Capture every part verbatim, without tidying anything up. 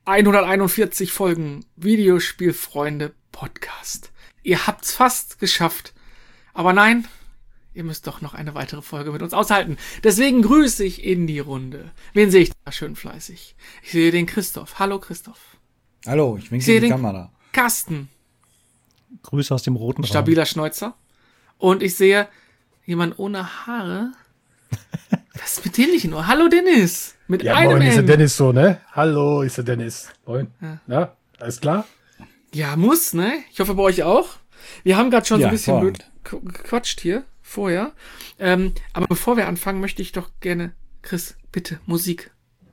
hunderteinundvierzig Folgen Videospielfreunde Podcast. Ihr habt's fast geschafft. Aber nein, ihr müsst doch noch eine weitere Folge mit uns aushalten. Deswegen grüße ich in die Runde. Wen sehe ich da schön fleißig? Ich sehe den Christoph. Hallo Christoph. Hallo, ich winke in die Kamera. Carsten. Grüße aus dem roten Raum. Stabiler Schnäuzer. Und ich sehe jemand ohne Haare. Was ist mit dem nicht nur? Hallo Dennis. Mit ja, einem moin, N. ist der Dennis so, ne? Hallo, ist der Dennis. Moin. Ja. Na, alles klar? Ja, muss, ne? Ich hoffe bei euch auch. Wir haben gerade schon Ja, so ein bisschen voll. blöd gequatscht hier vorher. Ähm, aber bevor wir anfangen, möchte ich doch gerne, Chris, bitte, Musik.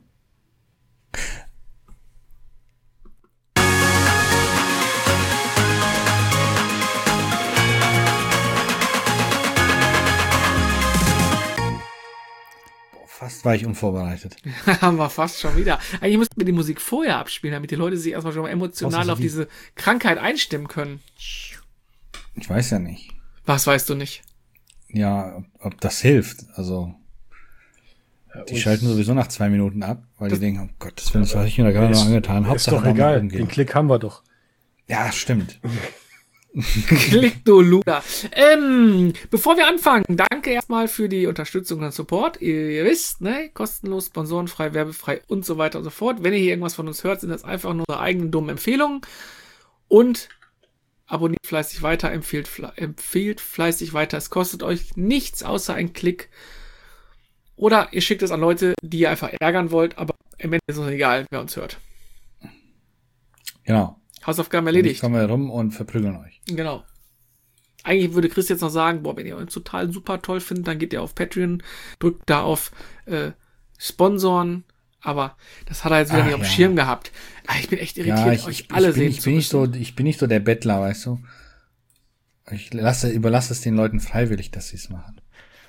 Fast war ich unvorbereitet. Haben wir fast schon wieder. Eigentlich müssten wir die Musik vorher abspielen, damit die Leute sich erstmal schon mal emotional auf diese Krankheit einstimmen können. Ich weiß ja nicht. Was weißt du nicht? Ja, ob, ob das hilft. Also, die Und schalten sowieso nach zwei Minuten ab, weil die denken, oh Gott, das will was ich mir da gerade noch angetan. ist Hauptsache doch noch mal egal, umgehen. den Klick haben wir doch. Ja, stimmt. Klick du Luda. Ähm, bevor wir anfangen, danke erstmal für die Unterstützung und Support. Ihr, ihr wisst, ne, kostenlos, sponsorenfrei, werbefrei und so weiter und so fort. Wenn ihr hier irgendwas von uns hört, sind das einfach nur unsere eigenen dummen Empfehlungen. Und abonniert fleißig weiter, empfehlt, fle- empfehlt fleißig weiter. Es kostet euch nichts außer ein Klick. Oder ihr schickt es an Leute, die ihr einfach ärgern wollt, aber im Ende ist es egal, wer uns hört. Genau. Hausaufgaben Jetzt erledigt. kommen wir rum und verprügeln euch. Genau. Eigentlich würde Chris jetzt noch sagen, boah, wenn ihr uns total super toll findet, dann geht ihr auf Patreon, drückt da auf äh, Sponsoren, aber das hat er jetzt wieder Ah, nicht auf dem ja. Schirm gehabt. Ah, ich bin echt irritiert, Ja, ich, euch ich, alle ich, bin, sehen ich, zu bin nicht müssen. so, ich bin nicht so der Bettler, weißt du. Ich lasse, überlasse es den Leuten freiwillig, dass sie es machen.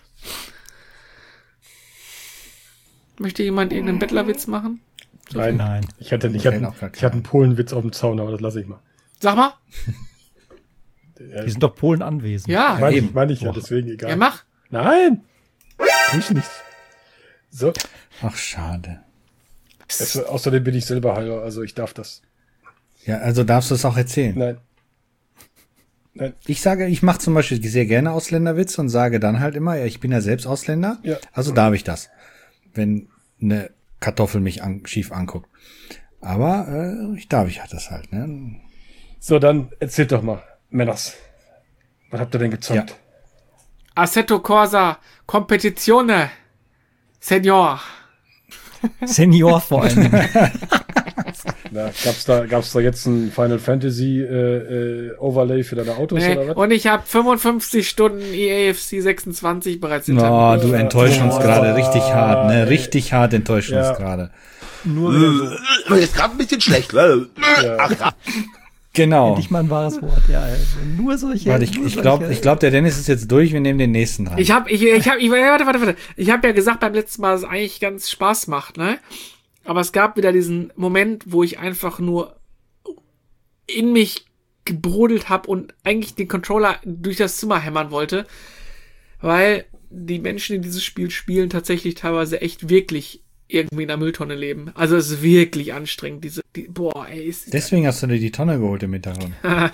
Möchte jemand irgendeinen Bettlerwitz machen? Nein, Nein. Ich hatte, ich Fällt hatte, auch gar ich hatte einen Polenwitz auf dem Zaun, aber das lasse ich mal. Sag mal. Ja, Die sind doch Polen anwesend. Ja, meine eben. ich, meine ich ja, deswegen egal. ja, mach. Nein! Tu ich nicht. So, Ach, schade. es, außerdem bin ich selber Heiler, also ich darf das. Ja, also darfst du es auch erzählen. Nein. Nein. Ich sage, ich mache zum Beispiel sehr gerne Ausländerwitze und sage dann halt immer, ja, ich bin ja selbst Ausländer, Ja. also darf ich das, wenn eine Kartoffel mich an, schief anguckt. Aber äh, ich darf ich das halt, ne? So, dann erzählt doch mal, Männers. Was habt ihr denn gezockt? Ja. Assetto Corsa Competizione. Senior. Senior vor allem. Na, gab's da, gab's da jetzt ein Final Fantasy äh, äh, Overlay für deine Autos Nee, oder was? und ich habe fünfundfünfzig Stunden E A F C sechsundzwanzig bereits hinter Oh, mir. du enttäuschst uns Oh, gerade richtig hart, ne? ey. Richtig hart enttäuscht Ja. uns gerade. Nur wieder so. Ist gerade ein bisschen schlecht. Ach, Genau. Endlich mal ein wahres Wort. Ja, also nur solche. Warte, ich, nur ich glaube, solche- ich glaub, der Dennis ist jetzt durch, wir nehmen den nächsten dran. Ich hab, ich, ich hab, ich, warte, warte, warte. Ich habe ja gesagt beim letzten Mal, dass es eigentlich ganz Spaß macht, ne? Aber es gab wieder diesen Moment, wo ich einfach nur in mich gebrodelt habe und eigentlich den Controller durch das Zimmer hämmern wollte, weil die Menschen, die dieses Spiel spielen, tatsächlich teilweise echt wirklich irgendwie in der Mülltonne leben. Also es ist wirklich anstrengend, diese, die, boah, ey, ist, Deswegen hast du dir die Tonne geholt im Hintergrund.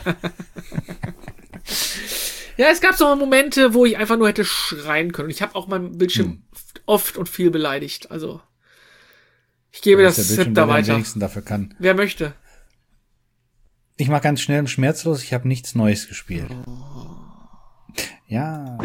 ja, es gab so Momente, wo ich einfach nur hätte schreien können. Und ich habe auch meinen Bildschirm Hm. oft und viel beleidigt. Also ich gebe Dass das der Bildschirm, Zepter der am weiter. wenigsten dafür kann. Wer möchte? Ich mach ganz schnell und schmerzlos, ich habe nichts Neues gespielt. Ja.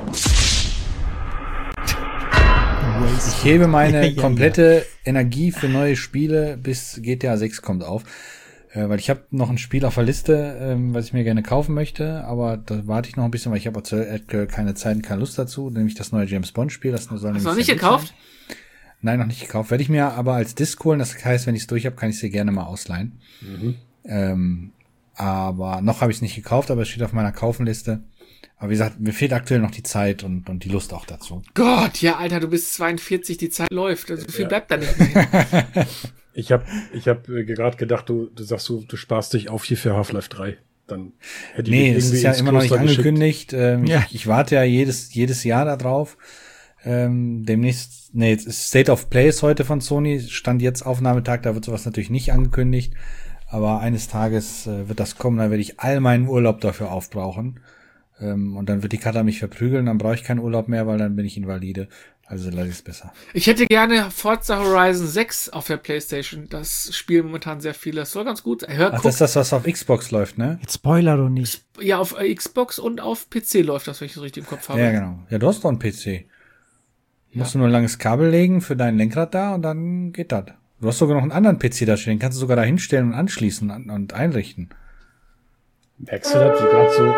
Ich hebe meine Ja, ja, komplette Energie für neue Spiele bis G T A sechs kommt auf. Äh, weil ich habe noch ein Spiel auf der Liste, ähm, was ich mir gerne kaufen möchte, aber da warte ich noch ein bisschen, weil ich habe aktuell keine Zeit und keine Lust dazu, nämlich das neue James Bond Spiel. Das soll Hast du nämlich noch nicht sehr gut gekauft? sein. Nein, noch nicht gekauft. Werde ich mir aber als Disc holen, das heißt, wenn ich es durch habe, kann ich es dir gerne mal ausleihen. Mhm. Ähm, aber noch habe ich es nicht gekauft, aber es steht auf meiner Kaufenliste. Aber wie gesagt, mir fehlt aktuell noch die Zeit und, und die Lust auch dazu. Gott, ja, Alter, du bist zweiundvierzig, die Zeit läuft. Also viel Ja. bleibt da nicht mehr. Ich habe ich hab äh, gerade gedacht, du, du sagst so, du sparst dich auf hier für Half-Life drei. Dann hätte ich Nee, dich das irgendwie ist ja ins immer noch nicht Kloster geschickt. angekündigt. Ähm, Ja. ich, ich warte ja jedes, jedes Jahr da drauf. Ähm, demnächst, nee, jetzt ist State of Play ist heute von Sony, stand jetzt Aufnahmetag, da wird sowas natürlich nicht angekündigt, aber eines Tages äh, wird das kommen, dann werde ich all meinen Urlaub dafür aufbrauchen, ähm, und dann wird die Kata mich verprügeln, dann brauche ich keinen Urlaub mehr, weil dann bin ich Invalide, also lasse ich es besser. Ich hätte gerne Forza Horizon sechs auf der PlayStation, das spielen momentan sehr viele, das soll ganz gut sein. Hör, Ach, guck, das ist das, was auf Xbox läuft, ne? Jetzt Spoiler doch nicht. ja, auf äh, Xbox und auf P C läuft das, wenn ich das richtig im Kopf habe. Ja, genau. Ja, du hast doch einen P C. Musst du nur ein langes Kabel legen für dein Lenkrad da und dann geht das. Du hast sogar noch einen anderen P C da stehen, den kannst du sogar da hinstellen und anschließen und, und einrichten. Merkst du das, wie gerade so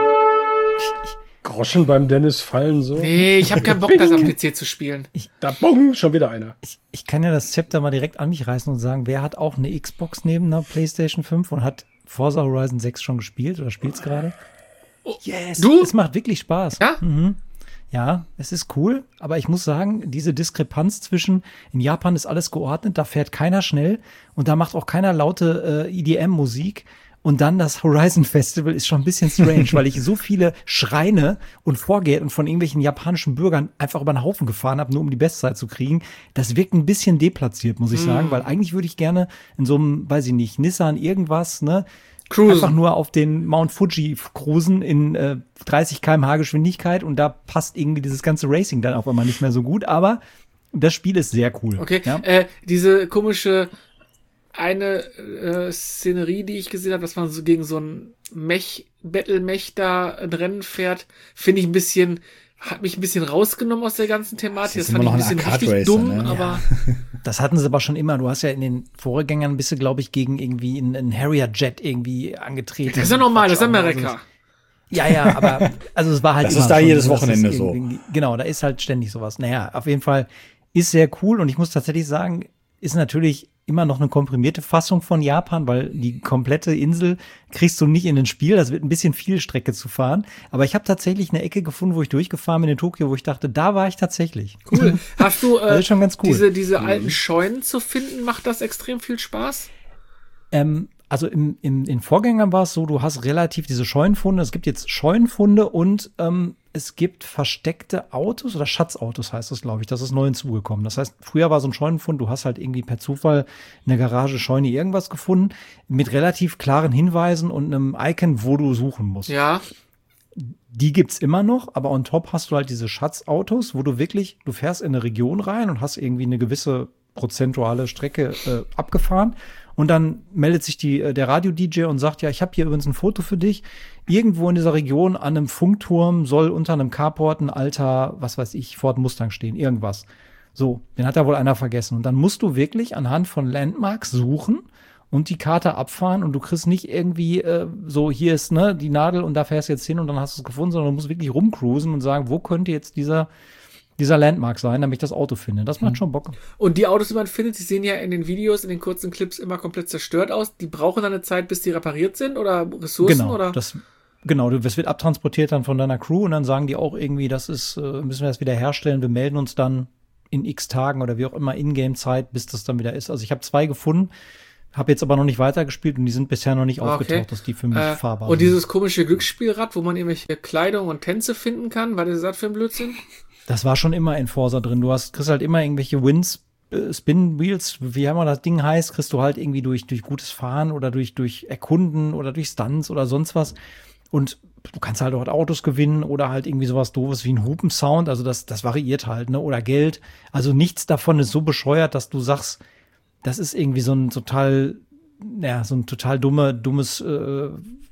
Groschen beim Dennis fallen so? Nee, ich habe keinen Bock, das am P C zu spielen. Da bumm, schon wieder einer. Ich, ich kann ja das Zepter mal direkt an mich reißen und sagen, wer hat auch eine Xbox neben einer PlayStation fünf und hat Forza Horizon sechs schon gespielt oder spielt's gerade? Oh, Yes, du? es macht wirklich Spaß. Ja? Mhm. Ja, es ist cool, aber ich muss sagen, diese Diskrepanz zwischen, in Japan ist alles geordnet, da fährt keiner schnell und da macht auch keiner laute äh, E D M-Musik. Und dann das Horizon Festival ist schon ein bisschen strange, weil ich so viele Schreine und Vorgärten von irgendwelchen japanischen Bürgern einfach über den Haufen gefahren habe, nur um die Bestzeit zu kriegen. Das wirkt ein bisschen deplatziert, muss ich sagen, weil eigentlich würde ich gerne in so einem, weiß ich nicht, Nissan irgendwas, ne, Cruisen. einfach nur auf den Mount Fuji cruisen in äh, dreißig Kilometer pro Stunde Geschwindigkeit und da passt irgendwie dieses ganze Racing dann auf einmal nicht mehr so gut, aber das Spiel ist sehr cool. Okay, Ja? äh, diese komische eine äh, Szenerie, die ich gesehen habe, dass man so gegen so ein Mech, Battle-Mech da ein Rennen fährt, finde ich ein bisschen, hat mich ein bisschen rausgenommen aus der ganzen Thematik. Das Das, ist fand ich immer ein noch ein bisschen richtig Arcade-Racer, dumm, ne? aber Das hatten sie aber schon immer. Du hast ja in den Vorgängern bist du, glaube ich, gegen irgendwie einen, einen Harrier-Jet irgendwie angetreten. das ist ja normal, das ist Also, Amerika. Ja, ja, aber also es war halt Das immer ist da schon jedes so, dass Wochenende es so. irgendwie- Genau, da ist halt ständig sowas. Naja, auf jeden Fall ist sehr cool und ich muss tatsächlich sagen, ist natürlich immer noch eine komprimierte Fassung von Japan, weil die komplette Insel kriegst du nicht in ein Spiel. Das wird ein bisschen viel Strecke zu fahren. Aber ich habe tatsächlich eine Ecke gefunden, wo ich durchgefahren bin in Tokio, wo ich dachte, da war ich tatsächlich. Cool. Hast du äh, Das ist schon ganz cool. diese, diese alten Scheunen zu finden? Macht das extrem viel Spaß? Ähm, also im, im, in Vorgängern war es so, du hast relativ diese Scheunenfunde. Es gibt jetzt Scheunenfunde und ähm, es gibt versteckte Autos oder Schatzautos heißt das, glaube ich. Das ist neu hinzugekommen. Das heißt, früher war so ein Scheunenfund, du hast halt irgendwie per Zufall in der Garage Scheune irgendwas gefunden mit relativ klaren Hinweisen und einem Icon, wo du suchen musst. Ja. Die gibt's immer noch, aber on top hast du halt diese Schatzautos, wo du wirklich, du fährst in eine Region rein und hast irgendwie eine gewisse prozentuale Strecke äh, abgefahren und dann meldet sich die, äh, der Radio-D J und sagt, ja, ich habe hier übrigens ein Foto für dich. Irgendwo in dieser Region an einem Funkturm soll unter einem Carport ein alter, was weiß ich, Ford Mustang stehen, irgendwas. So, den hat da wohl einer vergessen. Und dann musst du wirklich anhand von Landmarks suchen und die Karte abfahren und du kriegst nicht irgendwie äh, so, hier ist ne die Nadel und da fährst du jetzt hin und dann hast du es gefunden, sondern du musst wirklich rumcruisen und sagen, wo könnte jetzt dieser dieser Landmark sein, damit ich das Auto finde. Das macht schon Bock. Und die Autos, die man findet, die sehen ja in den Videos, in den kurzen Clips immer komplett zerstört aus. Die brauchen dann eine Zeit, bis die repariert sind oder Ressourcen Genau, oder? das genau, du- das wird abtransportiert dann von deiner Crew und dann sagen die auch irgendwie, das ist, äh, müssen wir das wieder herstellen, wir melden uns dann in x Tagen oder wie auch immer Ingame-Zeit, bis das dann wieder ist. Also ich habe zwei gefunden, habe jetzt aber noch nicht weitergespielt und die sind bisher noch nicht Okay. aufgetaucht, dass die für mich Äh, fahrbar und sind. dieses komische Glücksspielrad, wo man irgendwelche Kleidung und Tänze finden kann, was ist das für ein Blödsinn? Das war schon immer in Forza drin. Du hast, kriegst halt immer irgendwelche Wins, äh, Spin Wheels, wie immer das Ding heißt, kriegst du halt irgendwie durch, durch gutes Fahren oder durch, durch Erkunden oder durch Stunts oder sonst was. Und du kannst halt auch Autos gewinnen oder halt irgendwie sowas Doofes wie ein Hupensound. Also das, das variiert halt, ne? Oder Geld. Also nichts davon ist so bescheuert, dass du sagst, das ist irgendwie so ein total, ja, so ein total dumme, dummes äh,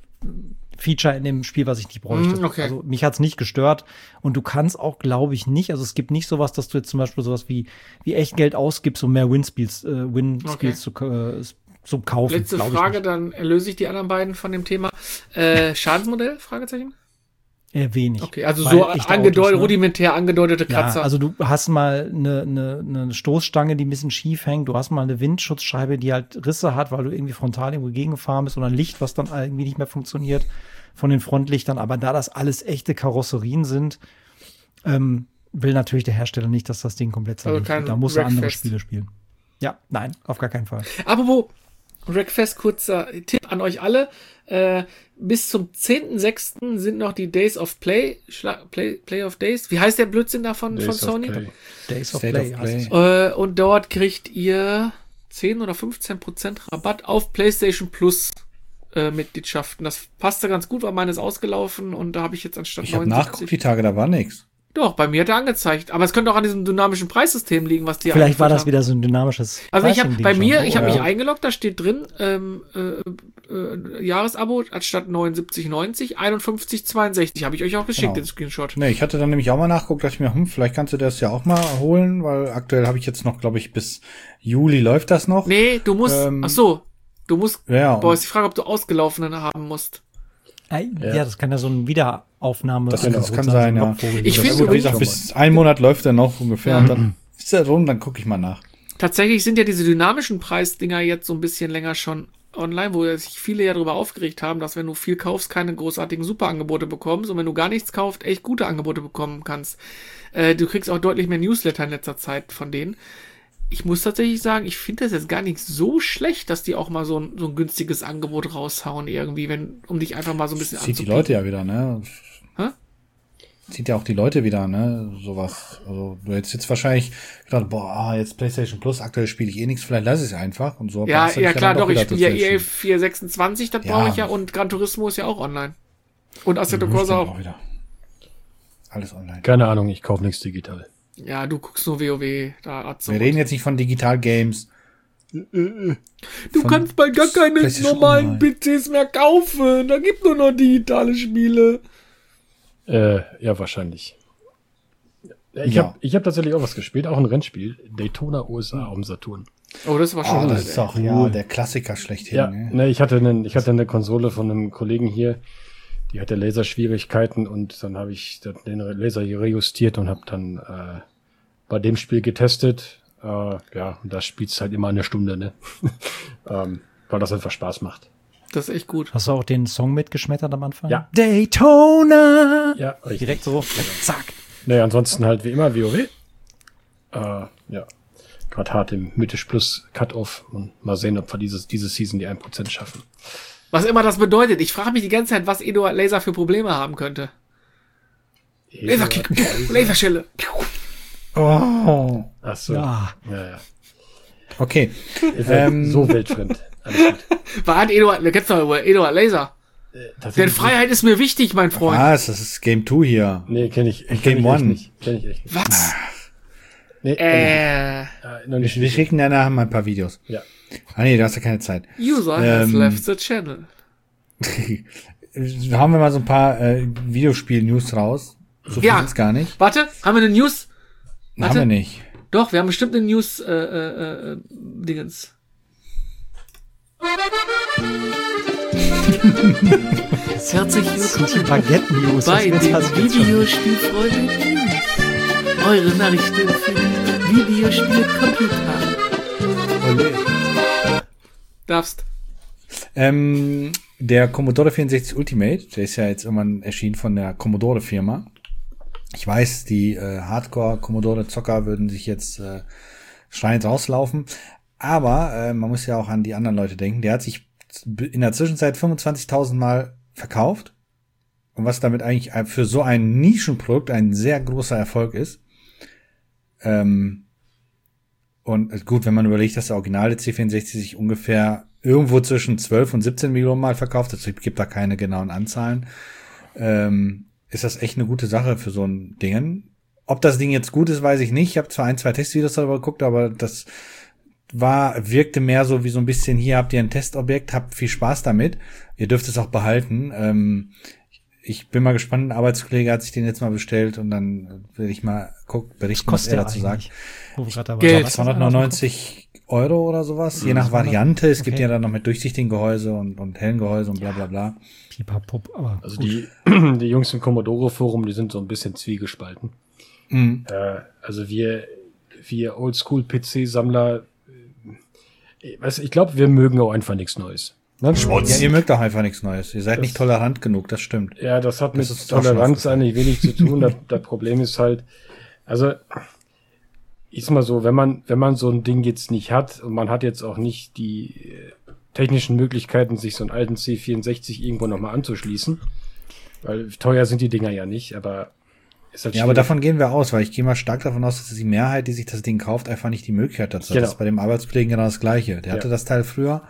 Feature in dem Spiel, was ich nicht bräuchte. Mm, okay. Also mich hat's nicht gestört und du kannst auch, glaube ich, nicht, also es gibt nicht sowas, dass du jetzt zum Beispiel sowas wie, wie echt Geld ausgibst, um mehr Win-Spiels äh, Win Okay. zu, äh, zu kaufen. Letzte glaub ich Frage, nicht. dann erlöse ich die anderen beiden von dem Thema. Äh, Schadensmodell? Fragezeichen? Eher wenig. Okay, also Weil so echte angedeutet, Autos, ne? rudimentär angedeutete Kratzer. Ja, also du hast mal eine, eine, eine Stoßstange, die ein bisschen schief hängt. Du hast mal eine Windschutzscheibe, die halt Risse hat, weil du irgendwie frontal irgendwo gegengefahren bist oder ein Licht, was dann irgendwie nicht mehr funktioniert von den Frontlichtern. Aber da das alles echte Karosserien sind, ähm, will natürlich der Hersteller nicht, dass das Ding komplett Also zerlegt kein wird. Da muss er andere Wreckfest. Spiele spielen. Ja, nein, auf gar keinen Fall. Apropos Wreckfest, kurzer Tipp an euch alle. Äh, bis zum zehnten sechsten sind noch die Days of Play, Schla- Play, Play of Days. Wie heißt der Blödsinn da von, von Sony? Days of State Play. of Play. Äh, und dort kriegt ihr zehn oder fünfzehn Prozent Rabatt auf PlayStation Plus äh, Mitgliedschaften. Das passte ganz gut, weil meine ist ausgelaufen und da habe ich jetzt anstatt Ich habe nachgeguckt, die Tage, da war nix. Doch, bei mir hat er angezeigt. Aber es könnte auch an diesem dynamischen Preissystem liegen, was die Vielleicht war das haben. wieder so ein dynamisches. Also ich habe Pricing-Ding bei mir, schon. ich habe Oh, mich ja. eingeloggt, da steht drin, ähm, äh, äh, Jahresabo anstatt neunundsiebzig neunzig, einundfünfzig zweiundsechzig. Habe ich euch auch geschickt, Genau. den Screenshot. Ne, ich hatte dann nämlich auch mal nachgeguckt, dachte ich mir, hm, vielleicht kannst du das ja auch mal holen, weil aktuell habe ich jetzt noch, glaube ich, bis Juli läuft das noch. Nee, du musst, Ähm, ach so, du musst, Ja, boah, und- ist die Frage, ob du ausgelaufenen haben musst. Ei, Ja, das kann ja so eine Wiederaufnahme Das, sein. das kann sein, ja. Ich Das- finde wie gesagt, bis ein Monat läuft er noch ungefähr Ja. und dann ist er rum, dann gucke ich mal nach. Tatsächlich sind ja diese dynamischen Preisdinger jetzt so ein bisschen länger schon online, wo sich viele ja darüber aufgeregt haben, dass wenn du viel kaufst, keine großartigen Superangebote bekommst und wenn du gar nichts kaufst, echt gute Angebote bekommen kannst. Äh, du kriegst auch deutlich mehr Newsletter in letzter Zeit von denen. Ich muss tatsächlich sagen, ich finde das jetzt gar nicht so schlecht, dass die auch mal so ein, so ein günstiges Angebot raushauen irgendwie, wenn, um dich einfach mal so ein bisschen Zieht die anzupieken. Leute ja wieder, ne? Hä? Zieht ja auch die Leute wieder, ne? Sowas. Also du hättest jetzt wahrscheinlich gedacht, boah, ah, jetzt PlayStation Plus, aktuell spiele ich eh nichts, vielleicht lass ich es einfach und so. Ja, passt das ja dann klar, doch, ich wieder spiele ja total E A schön. vier sechsundzwanzig, das Ja. brauche ich ja, und Gran Turismo ist ja auch online. Und Assetto Muss Corsa dann auch. wieder. Alles online. Keine Ahnung, ich kaufe nichts digital. Ja, du guckst nur WoW, da Atze. Wir reden jetzt nicht von Digital Games. Du von kannst bald gar keine PlayStation normalen Online. P Cs mehr kaufen. Da gibt nur noch digitale Spiele. Äh, ja, wahrscheinlich. Ich Ja. habe ich hab tatsächlich auch was gespielt, auch ein Rennspiel. Daytona U S A auf dem Saturn. Oh, das war schon Oh, alt, das ist ey. auch, ja, der Klassiker schlechthin. Ja, Ne? ne, ich hatte einen, ich hatte eine Konsole von einem Kollegen hier, die hatte Laserschwierigkeiten und dann habe ich den Laser hier rejustiert und habe dann äh, bei dem Spiel getestet. Äh, ja, und da spielt's halt immer eine Stunde, ne? ähm, weil das einfach Spaß macht. Das ist echt gut. Hast du auch den Song mitgeschmettert am Anfang? Ja. Daytona! Ja, richtig. Direkt so, zack. Ne, ansonsten halt wie immer WoW. Äh, ja, gerade hart im Mythisch Plus Cut-Off und mal sehen, ob wir dieses, diese Season die ein Prozent schaffen. Was immer das bedeutet. Ich frage mich die ganze Zeit, was Eduard Laser für Probleme haben könnte. Laserkick, Laserschelle. Oh. Ach so. Ja. Ja, ja. Okay. Ihr seid Ähm. so weltfremd. Alles gut. War hat Eduard, du kennst doch über Eduard Laser. Denn Tatsächlich Freiheit ist mir wichtig, mein Freund. Was? Das ist Game zwei hier. Nee, kenne ich, kenn Game ich echt One. nicht. Kenn ich echt nicht. Was? Nee, Äh, äh, noch Wir, nicht. wir schicken dir nachher mal ein paar Videos. Ja. Ah nee, da hast du keine Zeit. User has Ähm. left the channel. Haben wir mal so ein paar äh, Videospiel-News raus. So viel Ja. sind's gar nicht. Warte, haben wir eine News? Haben Warte. wir nicht. Doch, wir haben bestimmt eine News, äh, äh, äh, Dingens. Herzlich Die willkommen Baguette-News. bei was den jetzt hast du jetzt schon? Videospielfreunde News. Eure Nachrichten für die Videospielcomputer. Darfst. Ähm, der Commodore vierundsechzig Ultimate, der ist ja jetzt irgendwann erschienen von der Commodore-Firma. Ich weiß, die äh, Hardcore-Commodore-Zocker würden sich jetzt äh, schreiend rauslaufen. Aber äh, man muss ja auch an die anderen Leute denken. Der hat sich in der Zwischenzeit fünfundzwanzigtausend Mal verkauft. Und was damit eigentlich für so ein Nischenprodukt ein sehr großer Erfolg ist. Ähm, und gut, wenn man überlegt, dass der originale C vierundsechzig sich ungefähr irgendwo zwischen zwölf und siebzehn Millionen Mal verkauft, es gibt da keine genauen Anzahlen, ähm, ist das echt eine gute Sache für so ein Ding. Ob das Ding jetzt gut ist, weiß ich nicht. Ich habe zwar ein, zwei Testvideos darüber geguckt, aber das war, wirkte mehr so wie so ein bisschen, hier habt ihr ein Testobjekt, habt viel Spaß damit. Ihr dürft es auch behalten. Ähm, ich bin mal gespannt, ein Arbeitskollege hat sich den jetzt mal bestellt und dann will ich mal gucken, berichten, was, was er dazu sagt. Wo wir grad dabei Geld. waren. zweihundertneunundneunzig Euro oder sowas, je nach Variante. Es gibt Okay. ja dann noch mit durchsichtigen Gehäuse und, und hellen Gehäuse und bla bla bla. Pipapup, aber Also gut. die, die Jungs im Commodore-Forum, die sind so ein bisschen zwiegespalten. Mhm. Äh, also wir, wir Oldschool-P C-Sammler, äh, weißt du, ich glaube, wir mögen auch einfach nichts Neues. Ne? Ja, ihr mögt doch einfach nichts Neues. Ihr seid Das- nicht tolerant genug, das stimmt. Ja, das hat Das mit ist auch schon Toleranz aufgefallen. eigentlich wenig zu tun. Das, das Problem ist halt, also ist mal so, wenn man wenn man so ein Ding jetzt nicht hat und man hat jetzt auch nicht die technischen Möglichkeiten, sich so einen alten C vierundsechzig irgendwo nochmal anzuschließen. Weil teuer sind die Dinger ja nicht, aber ist halt ja, aber davon gehen wir aus, weil ich gehe mal stark davon aus, dass die Mehrheit, die sich das Ding kauft, einfach nicht die Möglichkeit dazu hat. Genau. Das ist bei dem Arbeitskollegen genau das Gleiche. Der Ja. hatte das Teil früher,